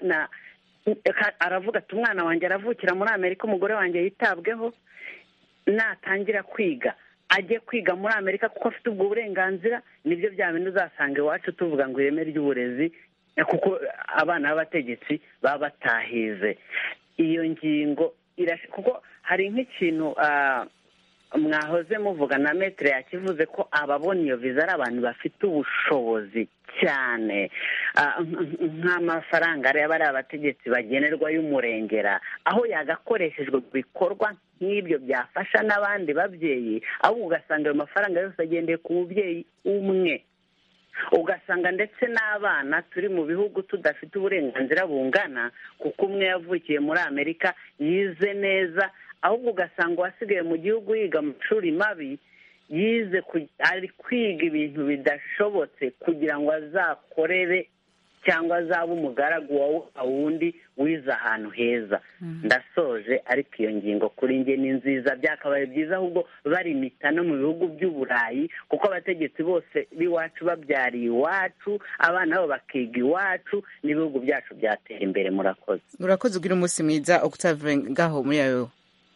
aravuga ati umwana wanjye aravukira muri Amerika, umugore wanjye yitabweho, natangira kwiga ajye kwiga muri Amerika kuko afite ubwo burenganzira. Nibyo bya bintu uzasanga iwacu tuvuga ngo ireme ry'uburezi, kuko abana b'abategetsi baba batahize. Iyo ngingo kuko hari nk'ikintu mwahoze muvuga na metere yakivuze ko ababona iyo viza ari abantu bafite ubushobozi cyane, nk'amafaranga ari abategetsi bagenerwa y'umurengera, aho yagakoreshejwe bikorwa nk'ibyo byafasha n'abandi babyeyi, ahubwo ugasanga ayo mafaranga yose agendeye ku mubyeyi umwe. Ugasanga ndetse n'abana turi mu bihugu tudafite uburenganzira bungana, kuko umwe yavukiye muri Amerika yize neza, ahubwo ugasanga uwasigaye mu gihugu yiga amashuri mabi, yize ari kwiga ibintu bidashobotse kugira ngo azakorere cyangwa azaba umugaragu wa wundi wize ahantu heza. Ndasoje, ariko iyo ngingo kuri njye ni nziza. Byakabaye byiza ahubwo barimita no mu bihugu by'Uburayi, kuko abategetsi bose b'iwacu babyariye iwacu, abana babo bakiga iwacu, n'ibihugu byacu byatera imbere. Murakoze. Ugira umunsi mwiza Octave ngaho muri ayo.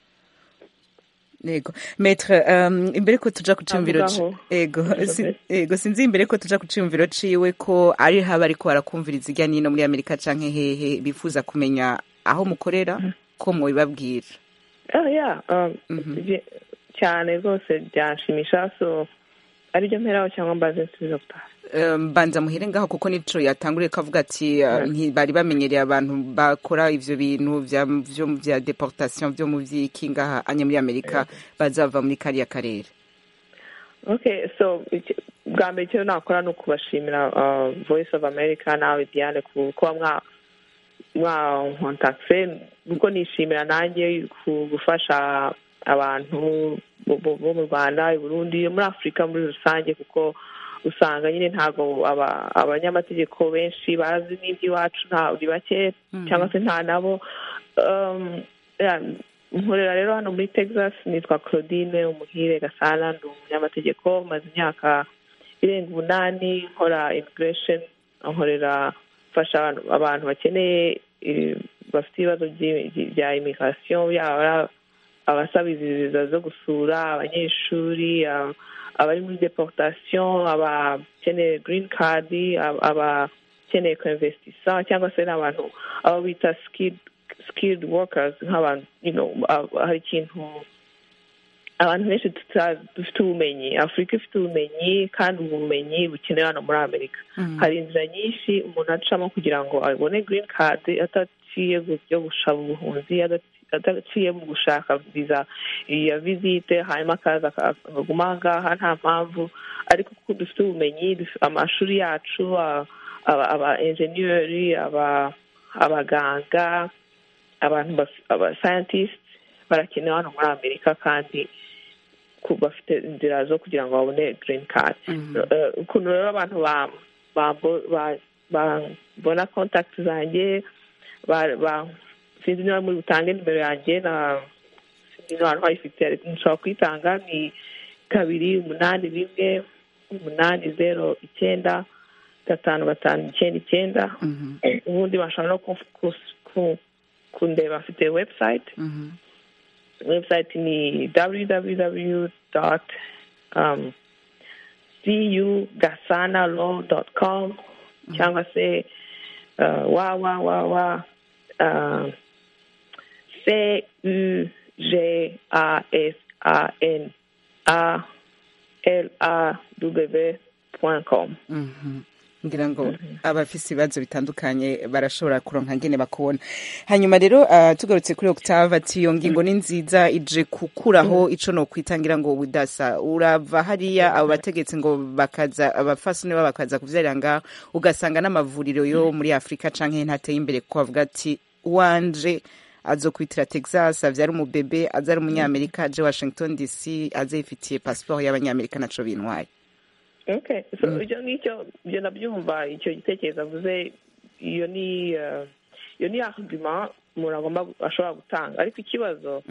Ego Maître, imbere ko tuja ku cyumviro ego sinzi imbere ko tuja ku cyumviro ciwe ko ari haba ariko barakumviriza ijya nino muri Amerika canke hehe, bifuza kumenya aho mukorera ko mwibabwira. Cyane rwose byanshimisha. So aribyo mperaho cyangwa mbaze nsubiza gutaha mbanza muhere ngaho kuko nico yatanguriye kavuga ati ntibari bamenyereye abantu bakora ivyo bintu vya deportation vyo mu vyiki ngaha anye muri Amerika bazava muri kariya karere. Okay, so bwa mbere icyo nakora ni ukubashimira Voice of America nawe Diane kuba mwankontakse kuko nishimira nanjye gufasha abantu bo mu Rwanda, i Burundi, muri Afurika muri rusange, kuko usanga nyine ntabwo abanyamategeko benshi bazi n'iby'iwacu, ntabwo bake cyangwa se nta nabo. Nkorera rero hano muri Texas, nitwa Claudine Umuhire Gasana, ndi umunyamategeko maze imyaka irenga 8 nkora immigration, nkorera fasha abantu bakeneye bafite ibibazo bya immigration, yaba abasaba viza zo gusura, abanyeshuri, abari muri deportation, abakeneye green card, abakeneye co-investissant, cyangwa se n'abantu abo bita skilled workers, nk'abantu hari ikintu abantu benshi dufite ubumenyi, Afurika ifite ubumenyi kandi ubumenyi bukenewe hano muri Amerika. Hari inzira nyinshi umuntu acamo kugira ngo abone green card ataciye yo gushaka ubuhunzi, adaciye mu gushaka viza ya visite hanyuma akaza akaguma ngaha nta mpamvu. Ariko kuko dufite ubumenyi, amashuri yacu, aba engineer, abaganga, abantu aba scientists barakenewe hano muri Amerika kandi bafite inzira zo kugira ngo babone green card. Ukuntu rero abantu babona contact zanjye, sinzi niba muri butange nimero yanjye, na sinzi niba abantu bayifite, nshobora kuyitanga, ni 28109559599. ubundi bashobora no kundeba, bafite website. Website ni www.cugasanalaw.com cyangwa se cugasanalaw.com. ngira ngo abafise ibibazo bitandukanye barashobora kuronka ngene bakubona. Hanyuma rero tugarutse kuri Octave ati iyo ngingo ni nziza ije kukuraho ico no kwitangira ngo budasa urava hariya abo bategetse ngo bakaza abafasoni bakaza kuvyarira nga ugasanga n'amavuriro yo muri Afrika canke ntateye imbere ko avuga ati wanje azokwitira Texas avyara umubebe azari umunyamerika aje Washington DC azifitiye passport y'abanyamerika naco bintwaye. Okay, so icyo ngicyo byo nabyumva, icyo gitekerezo avuze, iyo ni argument umuntu agomba ashobora gutanga. Ariko ikibazo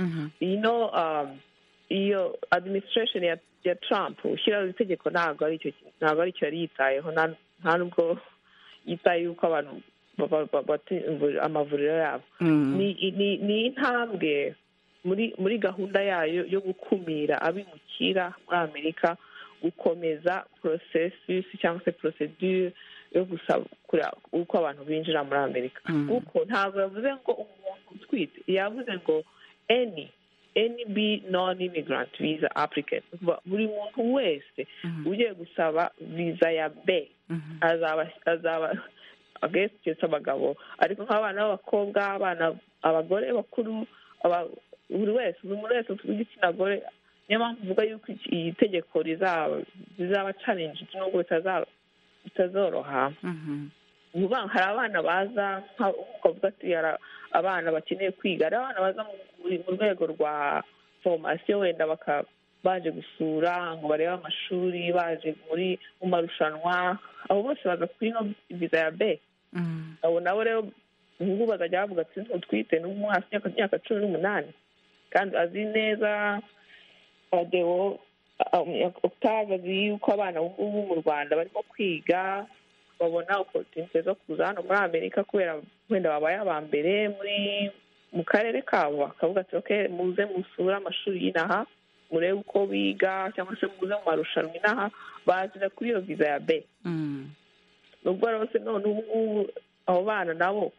iyo administration ya Trump ushyiraho itegeko ntabwo ari icyo yari yitayeho, nta nubwo yitaye yuko abantu amavuriro yabo ni intambwe muri gahunda yayo yo gukumira abimukira muri Amerika, gukomeza processus cyangwa se procedure yo gusaba uko abantu binjira muri Amerika. Kuko ntabwo yavuze ngo umuntu utwite, yavuze ngo any non-immigrant visa applicant, buri muntu wese ugiye gusaba visa ya B azaba agetse abagabo, ariko nk'abana b'abakobwa, abagore bakuru, buri wese w'igitsina gore. Niyo mpamvu uvuga yuko iyi tegeko rizaba challenge nubwo bitazoroha. Hari abana baza ukavuga ati abana bakeneye kwiga, hari abana baza mu rwego rwa formation, wenda baje gusura ngo barebe amashuri, baje mu marushanwa, abo bose baza kuri no visa ya B. Abo nabo rero ngubu bazajya bavuga ati ntutwite n'umwaka imyaka 18 kandi azi neza Adeo Octave azi yuko abana b'ubu mu Rwanda barimo kwiga, babona opportunity zo kuza hano muri Amerika kubera wenda babaye aba mbere mu karere kabo, akavuga ati okay, muze musura amashuri y'inaha murebe uko biga, cyangwa se muze mu marushanwa inaha, bazira kuri iyo visa ya B. Nubwo rero se none ubu abo bana nabo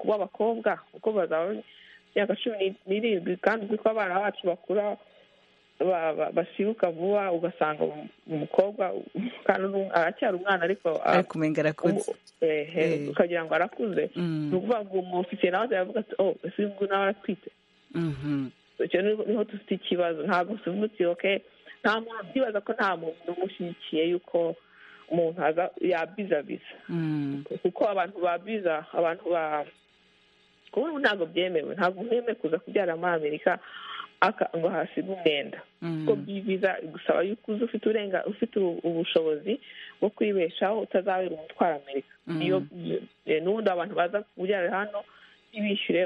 abakobwa uko bazaba imyaka 17 kandi uko abana bacu bakura basibuka vuba ugasanga umukobwa kandi aracyari umwana ariko umenga arakuze ukagira ngo arakuze ni ukuvuga ngo umufitiye nawe azavuga ati ese uyu nguyu nawe aratwite niho dufite ikibazo ntabwo tuvuga uti oke nta muntu byibaza ko nta muntu umushyigikiye yuko umuntu yabizabiza kuko abantu babiza abantu kuba ubu ntabwo byemewe ntabwo mwemewe kuza kubyara muri amerika ngo hasiga umwenda kuko biza gusaba yuko uza ufite ubushobozi bwo kwibeshaho utazabera umutwara amerika n'ubundi abantu baza kubyara hano ntibishyure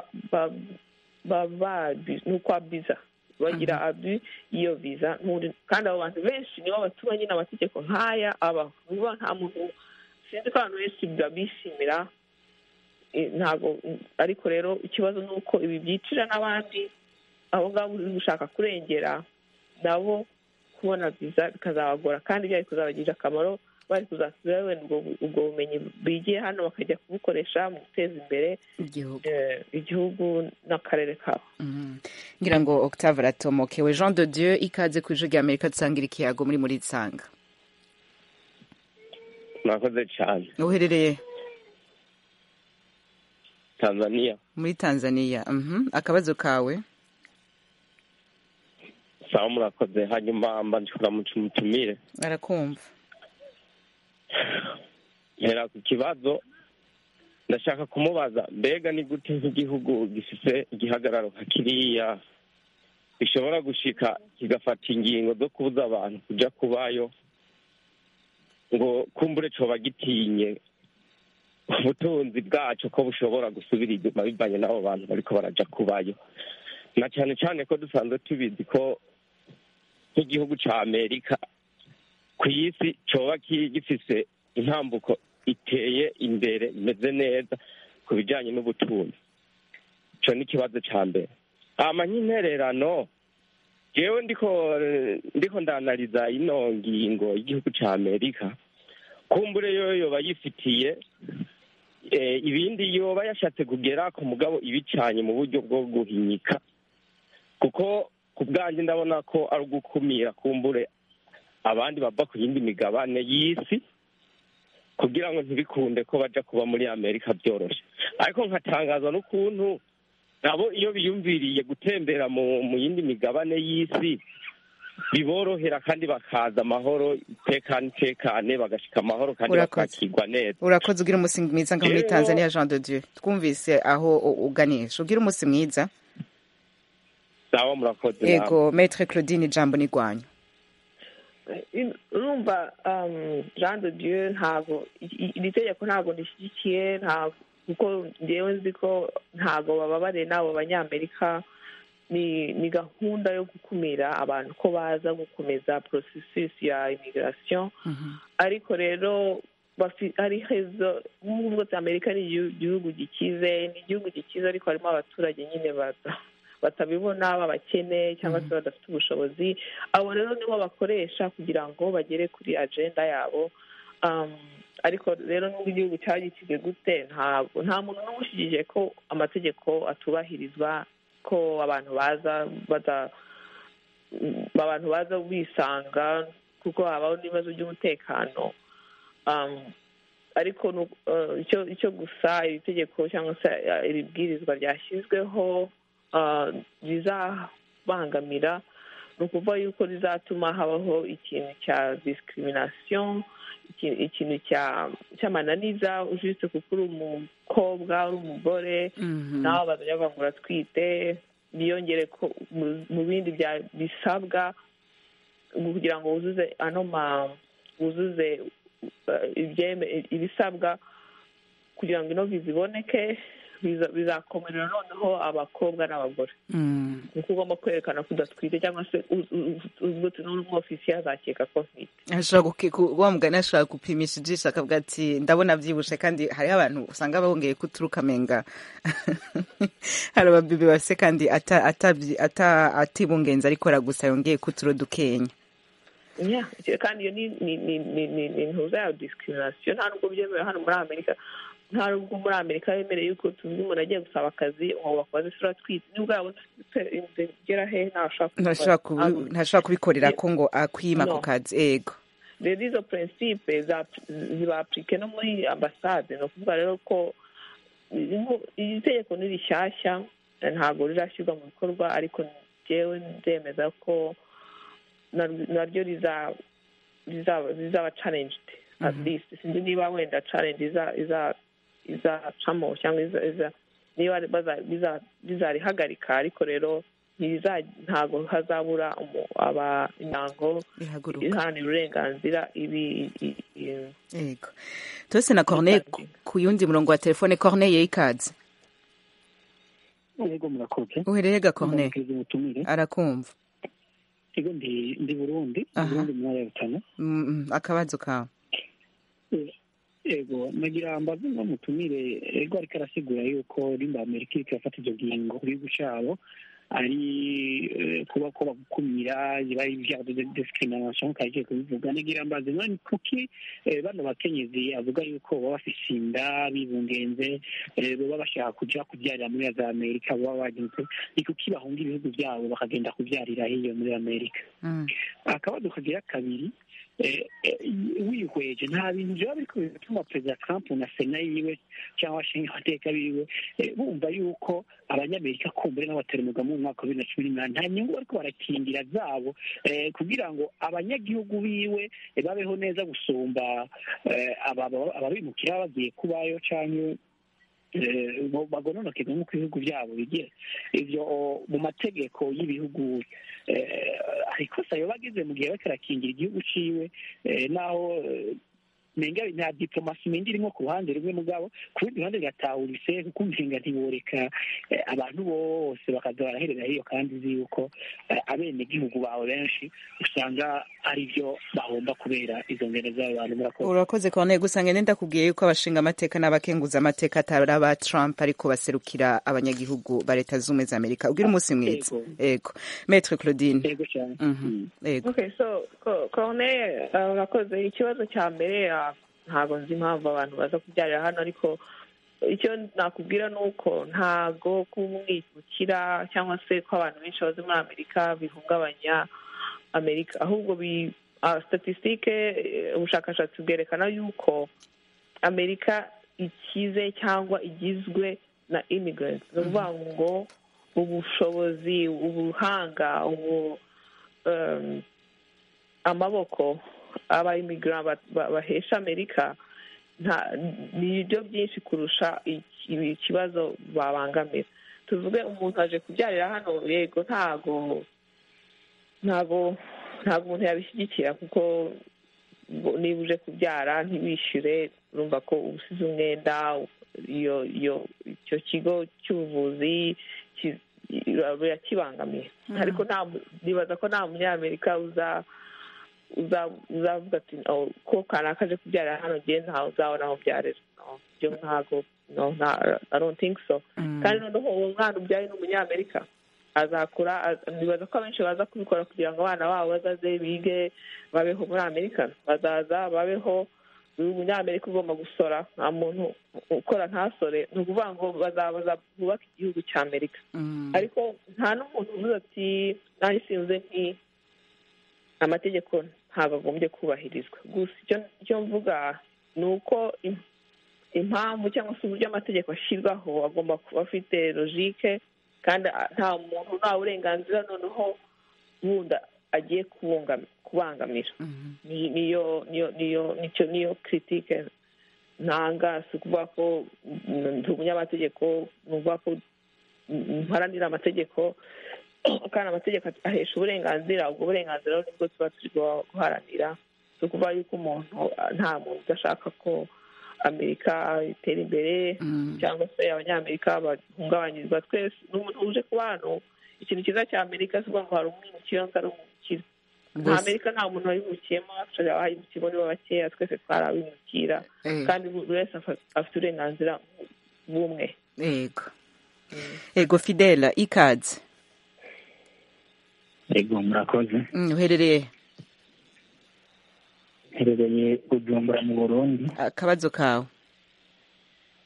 nuko biza bagira abi iyo viza kandi abo bantu benshi nibo batuma nyine amategeko nk'aya aba nta muntu sinzi ko abantu benshi babishimira ntabwo ariko rero ikibazo ni uko ibi byicira n'abandi abo ngabo uri gushaka kurengera nabo kubona viza bikazabagora kandi byari kuzabagirira akamaro bari kuzasubira wenda ubwo bumenyi bigiye hano bakajya kubukoresha mu guteza imbere igihugu n'akarere kabo ngira ngo Octave aratomokewe. Jean de Dieu ikaze ku ijwi rya Amerika dusangira ikiyago muri Nsanga. mwakoze cyane. Uherereye Tanzania. Muri Tanzania. Akabazo kawe? Sawa murakoze. Hanyuma mbanjura mutumire. Arakumva. Hera ku kibazo ndashaka kumubaza mbega ni gute nk'igihugu gifite igihagararo hakiriya bishobora gushika kigafata ingingo zo kubuza abantu kuja kubayo ngo kumbure coba gitinye ubutunzi bwacu ko bushobora gusubira inyuma bivanye n'abo bantu bariko baraja kubayo na cyane cyane ko dusanzwe tubizi ko nk'igihugu ca Amerika ku isi coba gifise intambuko iteye imbere imeze neza ku bijyanye n'ubutunzi. Ico ni ikibazo ca mbere. Nk'intererano jewe ndiko ndanaliza ino ngingo y'igihugu ca Amerika kumbure yoba yifitiye ibindi yoba yashatse kugera ku mugabo ibicanye mu buryo bwo guhinyika kuko ku bwanjye ndabona ko ari ugukumira kumbure abandi bava ku yindi migabane y'isi kugira ngo ntibikunde ko baja kuba muri Amerika byoroshe. Ariko nkatangazwa n'ukuntu nabo iyo biyumviriye gutembera mu yindi migabane y'isi biborohera kandi bakaza amahoro tekane bagashika amahoro kandi bakakirwa neza. Urakoze ugira umunsi mwiza nka muri Tanzania. Jean de Dieu twumvise aho uganisha ugira umunsi mwiza. Sawa murakoze. Yego Maître Claudine jambo ni gwanyu. Urumva Jean de Dieu ntabwo iri tegeko ntabwo rishyigikiye kuko njyewe nzi ko ntabwo bababare n'abo banyamerika ni gahunda yo gukumira abantu ko baza gukomeza processus ya immigration ariko rero ari hezo n'ubwo Amerika ni igihugu gikize ariko harimo abaturage nyine batabibona b'abakene cyangwa se badafite ubushobozi abo rero nibo bakoresha kugira ngo bagere kuri agenda yabo ariko rero n'ubwo igihugu cyagikije gute nta muntu n'umushyigije ko amategeko atubahirizwa ko abantu baza bisanga kuko habaho n'ibibazo by'umutekano ariko icyo gusa iri tegeko cyangwa se iri bwirizwa ryashyizweho rizabangamira ni ukuvuga yuko rizatuma habaho ikintu cya discrimination ikintu cy'amananiza ujitse kuko uri umukobwa uri umugore nawe bazajya bavuga ngo uratwite niyongere ko mu bindi bisabwa kugira ngo wuzuze ibisabwa kugira ngo ino viza iboneke bizakomerera noneho abakobwa n'abagore kuko ugomba kwerekana ko udatwite cyangwa se uzwi n'umwofisiye azakeka ko ntwite wa mugani ashobora gupimisha ijisho akavuga ati ndabona byibushe kandi hariho abantu usanga bongeye kuturuka amenga hari ababibi base kandi atibungenza ariko gusa yongeye kuturo dukenya kandi iyo ni intuza ya discrimination nta nubwo byemewe hano muri Amerika nta nubwo muri amerika bemereye yuko tuzi umuntu agiye gusaba akazi ngo bakoze isura twite nubwo yaba ufite igera he ntashobora kubikorera ko ngo akwima ako kazi ego rero izo prinsipe ziba aplike no muri ambasade ni ukuvuga rero ko iri tegeko ni rishyashya ntabwo rirashyirwa mu bikorwa ariko njyewe ndemeza ko naryo rizaba challenged at least sinzi niba wenda challenge izacamo cyangwa niba bizarihagarika ariko rero ntabwo hazabura imiryango iharanira uburenganzira yego tose na Corneille ku yundi murongo wa telefone. Corneille ikaze. Yego murakoze. Uhereye ga Corneille arakumva. Yego ndi Burundi mwaya bitano. Akabazo kawe. Yego nagira mbaze ngo mutumire yego ariko arasigura yuko rimba Amerika ikafata ibyo ngingo kuri gushabo ari kuba ko bakumira yibaye ibyaha de discrimination kaje kubivuga nagira mbaze nani kuki bano bakenyezi avuga yuko baba bafise inda bibungenze baba bashaka kuja kubyarira muri Amerika baba bagenze ikuki bahunga ibihugu byabo bakagenda kubyarira hiyo muri Amerika. Akabazo kagira kabiri wihweje nta bintu byaba biriko bituma Perezida Trump na Sena yiwe cyangwa amateka biwe bumva yuko abanyamerika kumbure n'abateremuga mu mwaka wa 2018 nta nyungu bariko barakingira zabo kugira ngo abanyagihugu biwe babeho neza gusumba ababimukira bagiye kubayo canke bagononokeza nk'uko ibihugu byabo bigira ivyo mu mategeko y'ibihugu ariko sayo bagize mu gihe bakarakingira igihugu ciwe naho menga nta diplomasi mindi irimo ku ruhande rumwe mugabo ku rundi ruhande gatawurise kuko mpinga ntiboreka abantu bose bakaza baraherera hiyo kandi uzi yuko abene gihugu bawe benshi usanga ari byo bahomba kubera izo ngene z'abantu murakoze. Urakoze Corneille gusa ngene ndakubwiye yuko abashinga amateka n'abakenguza amateka ataraba Trump ariko baserukira abanyagihugu ba leta z'umwe za Amerika. Ugira umunsi mwiza. Yego Maître Claudine. Yego cyane. Yego. Okay, so Corneille urakoze. Ikibazo cya mbere ntabwo nzi impamvu abantu baza kubyarira hano ariko icyo nakubwira ni uko ntabwo kumwikukira cyangwa se ko abantu benshi bazi muri Amerika bihungabanya Amerika ahubwo statistique ubushakashatsi bwerekana yuko Amerika ikize cyangwa igizwe na immigrants ni ukuvuga ngo ubushobozi ubuhanga amaboko aba-immigrant bahesha Amerika ni ibyo byinshi kurusha ikibazo babangamira. Tuvuge umuntu aje kubyarira hano yego ntago umuntu yabishyigikira kuko niba uje kubyara ntibishyure urumva ko ubusize umwenda icyo kigo cy'ubuvuzi birakibangamiye ariko nibaza ko nta munyamerika uzavuga ati ko kanaka aje kubyarira hano ngiye ntawe uzabona aho byarira byo ntago I don't think so. Kandi noneho uwo mwana ubyaye n'umunyamerika azakura nibaza ko abenshi baza kubikora kugira ngo abana babo bazaze bige babeho muri Amerika bazaza babeho umunyamerika ugomba gusora nta muntu ukora ntasore ni ukuvuga ngo bazabaza bubaka igihugu cya Amerika ariko nta n'umuntu uvuze ati nanjye sinze amategeko ntabwo agombye kubahirizwa gusa icyo mvuga ni uko impamvu cyangwa se uburyo amategeko ashyirwaho agomba kuba afite logike kandi nta muntu nta burenganzira noneho bunda agiye kubangamira niyo critique ntanga si ukuvuga ko ndi umunyamategeko ni ukuvuga ko mparanira amategeko kandi amategeko ahesha uburenganzira ubwo burenganzira nibwo tuba turi guharanira si ukuvuga yuko nta muntu udashaka ko Amerika itera imbere cyangwa se abanyamerika bahungabanyirizwa twese n'umuntu uje ku bantu ikintu cyiza cya Amerika si ngo hari umwimukira ari umukira nta Amerika nta muntu wayimukiyemo abahimukiyemo nibo bakeya twese twari abimukira kandi buri wese afite uburenganzira bumwe. Ego Fidela ikaze. Ego murakoze. Uherereye Bujumbura mu Burundi. Akabazo kawe.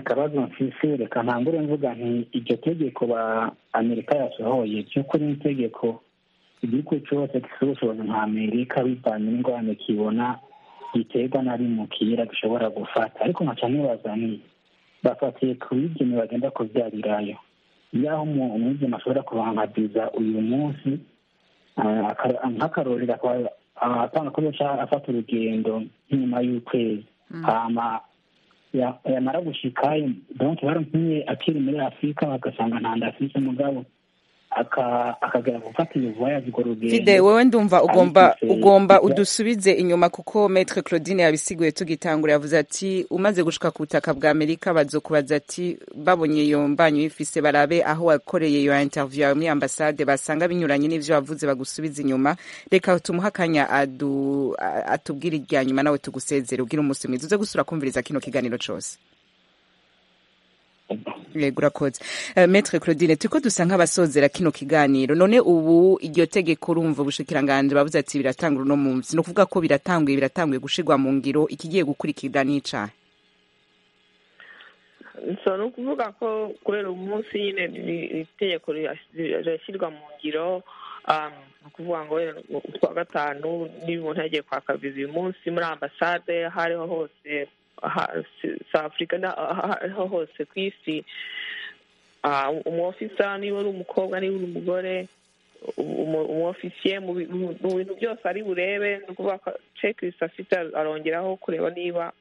kabazo mfise reka ntangure mvuga nti iryo tegeko ba amerika yasohoye by'ukuri n'itegeko igihugu cyose gifite ubushobozi nka amerika bivanye n'ingorane kibona giterwa n'abimukira gishobora gufata ariko nkaca nibaza ni bafatiye ku bigeme bagenda kubyarirayo yaho umwigeme ashobora kuronka viza uyu munsi nk'akarorero atanga ko afata urugendo nk'inyuma y'ukwezi hama yamara gushikayo donc baronkiye akiri muri afurika bagasanga nta ndafise mugabo akagera gufata iyo voyage urwo rugendo. Fide wewe ndumva ugomba udusubize inyuma kuko Maître Claudine yabisiguye tugitangura yavuze ati umaze gushika ku butaka bwa Amerika bazokubaza ati babonye iyo mbanyo ifise barabe aho wakoreye iyo interview yawe muri ambassade basanga binyuranye n'ivyo wavuze bagusubiza inyuma. Reka tumuhakanya atubwira irya nyuma nawe tugusezere ugira umunsi mwiza uze gusura kumviriza kino kiganiro cose. Yego urakoze. Maître Claudine turiko dusa nk'abasozera kino kiganiro none ubu iryo tegeko urumva ubushikiranganje bavuze ati biratangura no munsi no kuvuga ko biratanguye gushirwa mu ngiro ikigiye gukurikira n'icahe so no kuvuga ko kubera umunsi nyine itegeko rirashyirwa mu ngiro no kuvuga ngo kwa gatanu niba umuntu yagiye kwaka viza uyu munsi muri ambasade hariho hose South Africa aho hose ku isi umwofisa niba uri umukobwa niba uri umugore umwofisiye mu bintu byose ari burebe ni ukuvuga ko checklist afite arongeraho kureba niba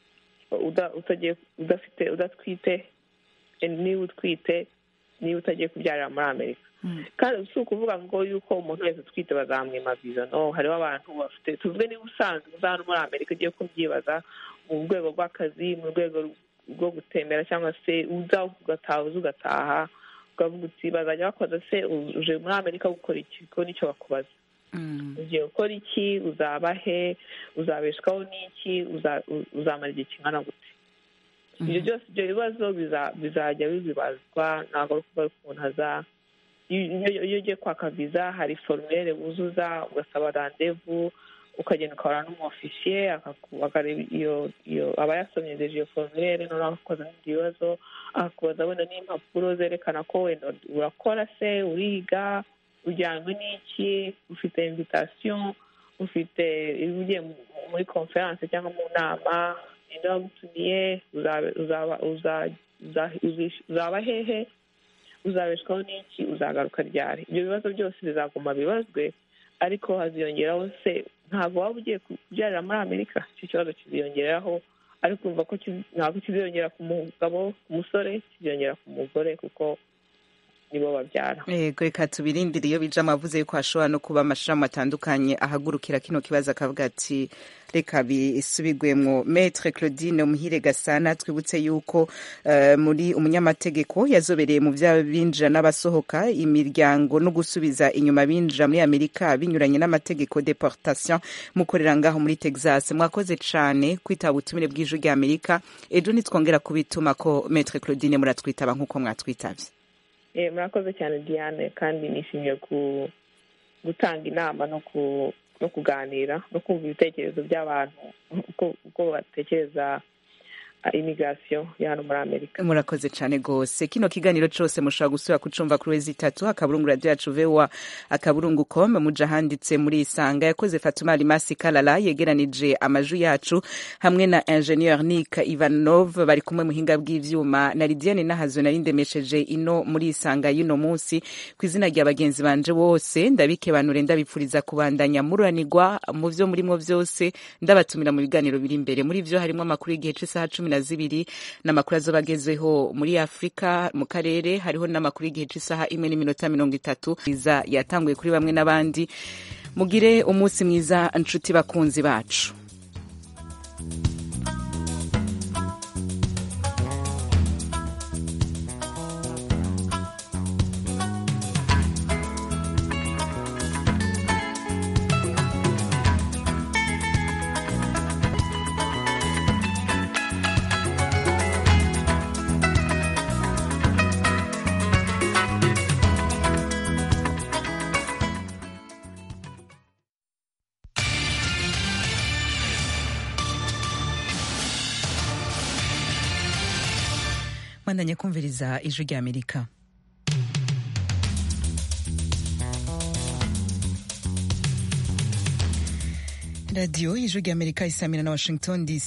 udatwite niba utwite niba utagiye kubyarira muri Amerika kandi si ukuvuga ngo yuko umuntu wese utwite bazamwima viza no hariho abantu bafite tuvuge niba usanzwe uza hano muri Amerika ugiye kubyibaza mu rwego rw'akazi mu rwego rwo gutembera cyangwa se uza ugataha ukavuga uti bazajya bakoza se uje muri Amerika gukora iki ko nicyo bakubaza ugiye gukora iki uzaba he uzabeshwaho n'iki uzamara igihe kingana gute ibyo byose ibyo bibazo bizajya bibazwa ntabwo ari ukuvuga ko umuntu aza iyo ugiye kwaka viza hari formulaire wuzuza ugasaba randevu ukagenda ukabona n'umwofisiye akareba iyo aba yasomyereje iyo formulaire noneho agakoza n'ibyo bibazo akakubaza wenda n'impapuro zerekana ko wenda urakora se uriga ujyanywe n'iki ufite invitation ufite ugiye muri conference cyangwa mu nama ninde wagutumiye uzaba hehe uzabeshwaho n'iki uzagaruka ryari ibyo bibazo byose bizaguma bibazwe ariko haziyongeraho se ntabwo waba ugiye kubyarira muri Amerika icyo kibazo kiziyongeraho ariko urumva ko ntabwo kiziyongera ku mugabo ku musore kiziyongera ku mugore kuko nibo babyara. Yego reka tubirindire iyo bija amavuze yuko hashobora no kuba amashirahamwe atandukanye ahagurukira kino kibazo akavuga ati reka bisubigwemwo. Maître Claudine Umuhire Gasana twibutse yuko muri umunyamategeko yazobereye mu by'abinjira n'abasohoka imiryango no gusubiza inyuma binjira muri Amerika binyuranye n'amategeko deportation mukorera ngaho muri Texas. Mwakoze cane kwitaba ubutumire bw'ijwi rya Amerika ejo nitwongera kubituma ko Maître Claudine muratwitaba nkuko mwatwitavye. Murakoze cyane Diane kandi nishimiye gutanga inama no kuganira no kumva ibitekerezo by'abantu uko batekereza immigration ya hano muri Amerika. Murakoze cyane gose. Kino kiganiro cyose mushobora gusubira kucumva kuri wezi 3 akaburungu radio yacu VOA akaburungu.com muja handitse muri isanga yakoze Fatuma Limasi Kalala yegeranije amaju yacu hamwe na ingenieur Nick Ivanov bari kumwe muhinga bw'ivyuma na Lidiane Nahazo narindemesheje ino muri isanga y'ino munsi kwizina rya bagenzi banje bose ndabike banure ndabipfuriza kubandanya muranirwa mu byo murimo byose ndabatumira mu biganiro biri imbere muri byo harimo amakuru y'igihe cy'isaha 12 n'amakuru azobagezeho muri Afrika mu karere hariho n'amakuru y'igihe cy'isaha 1:30 iza yatanguye kuri bamwe n'abandi mugire umunsi mwiza inshuti bakunzi bacu. bandanya kumviriza ijwi rya Amerika. Radio ijwi rya Amerika isamira na Washington DC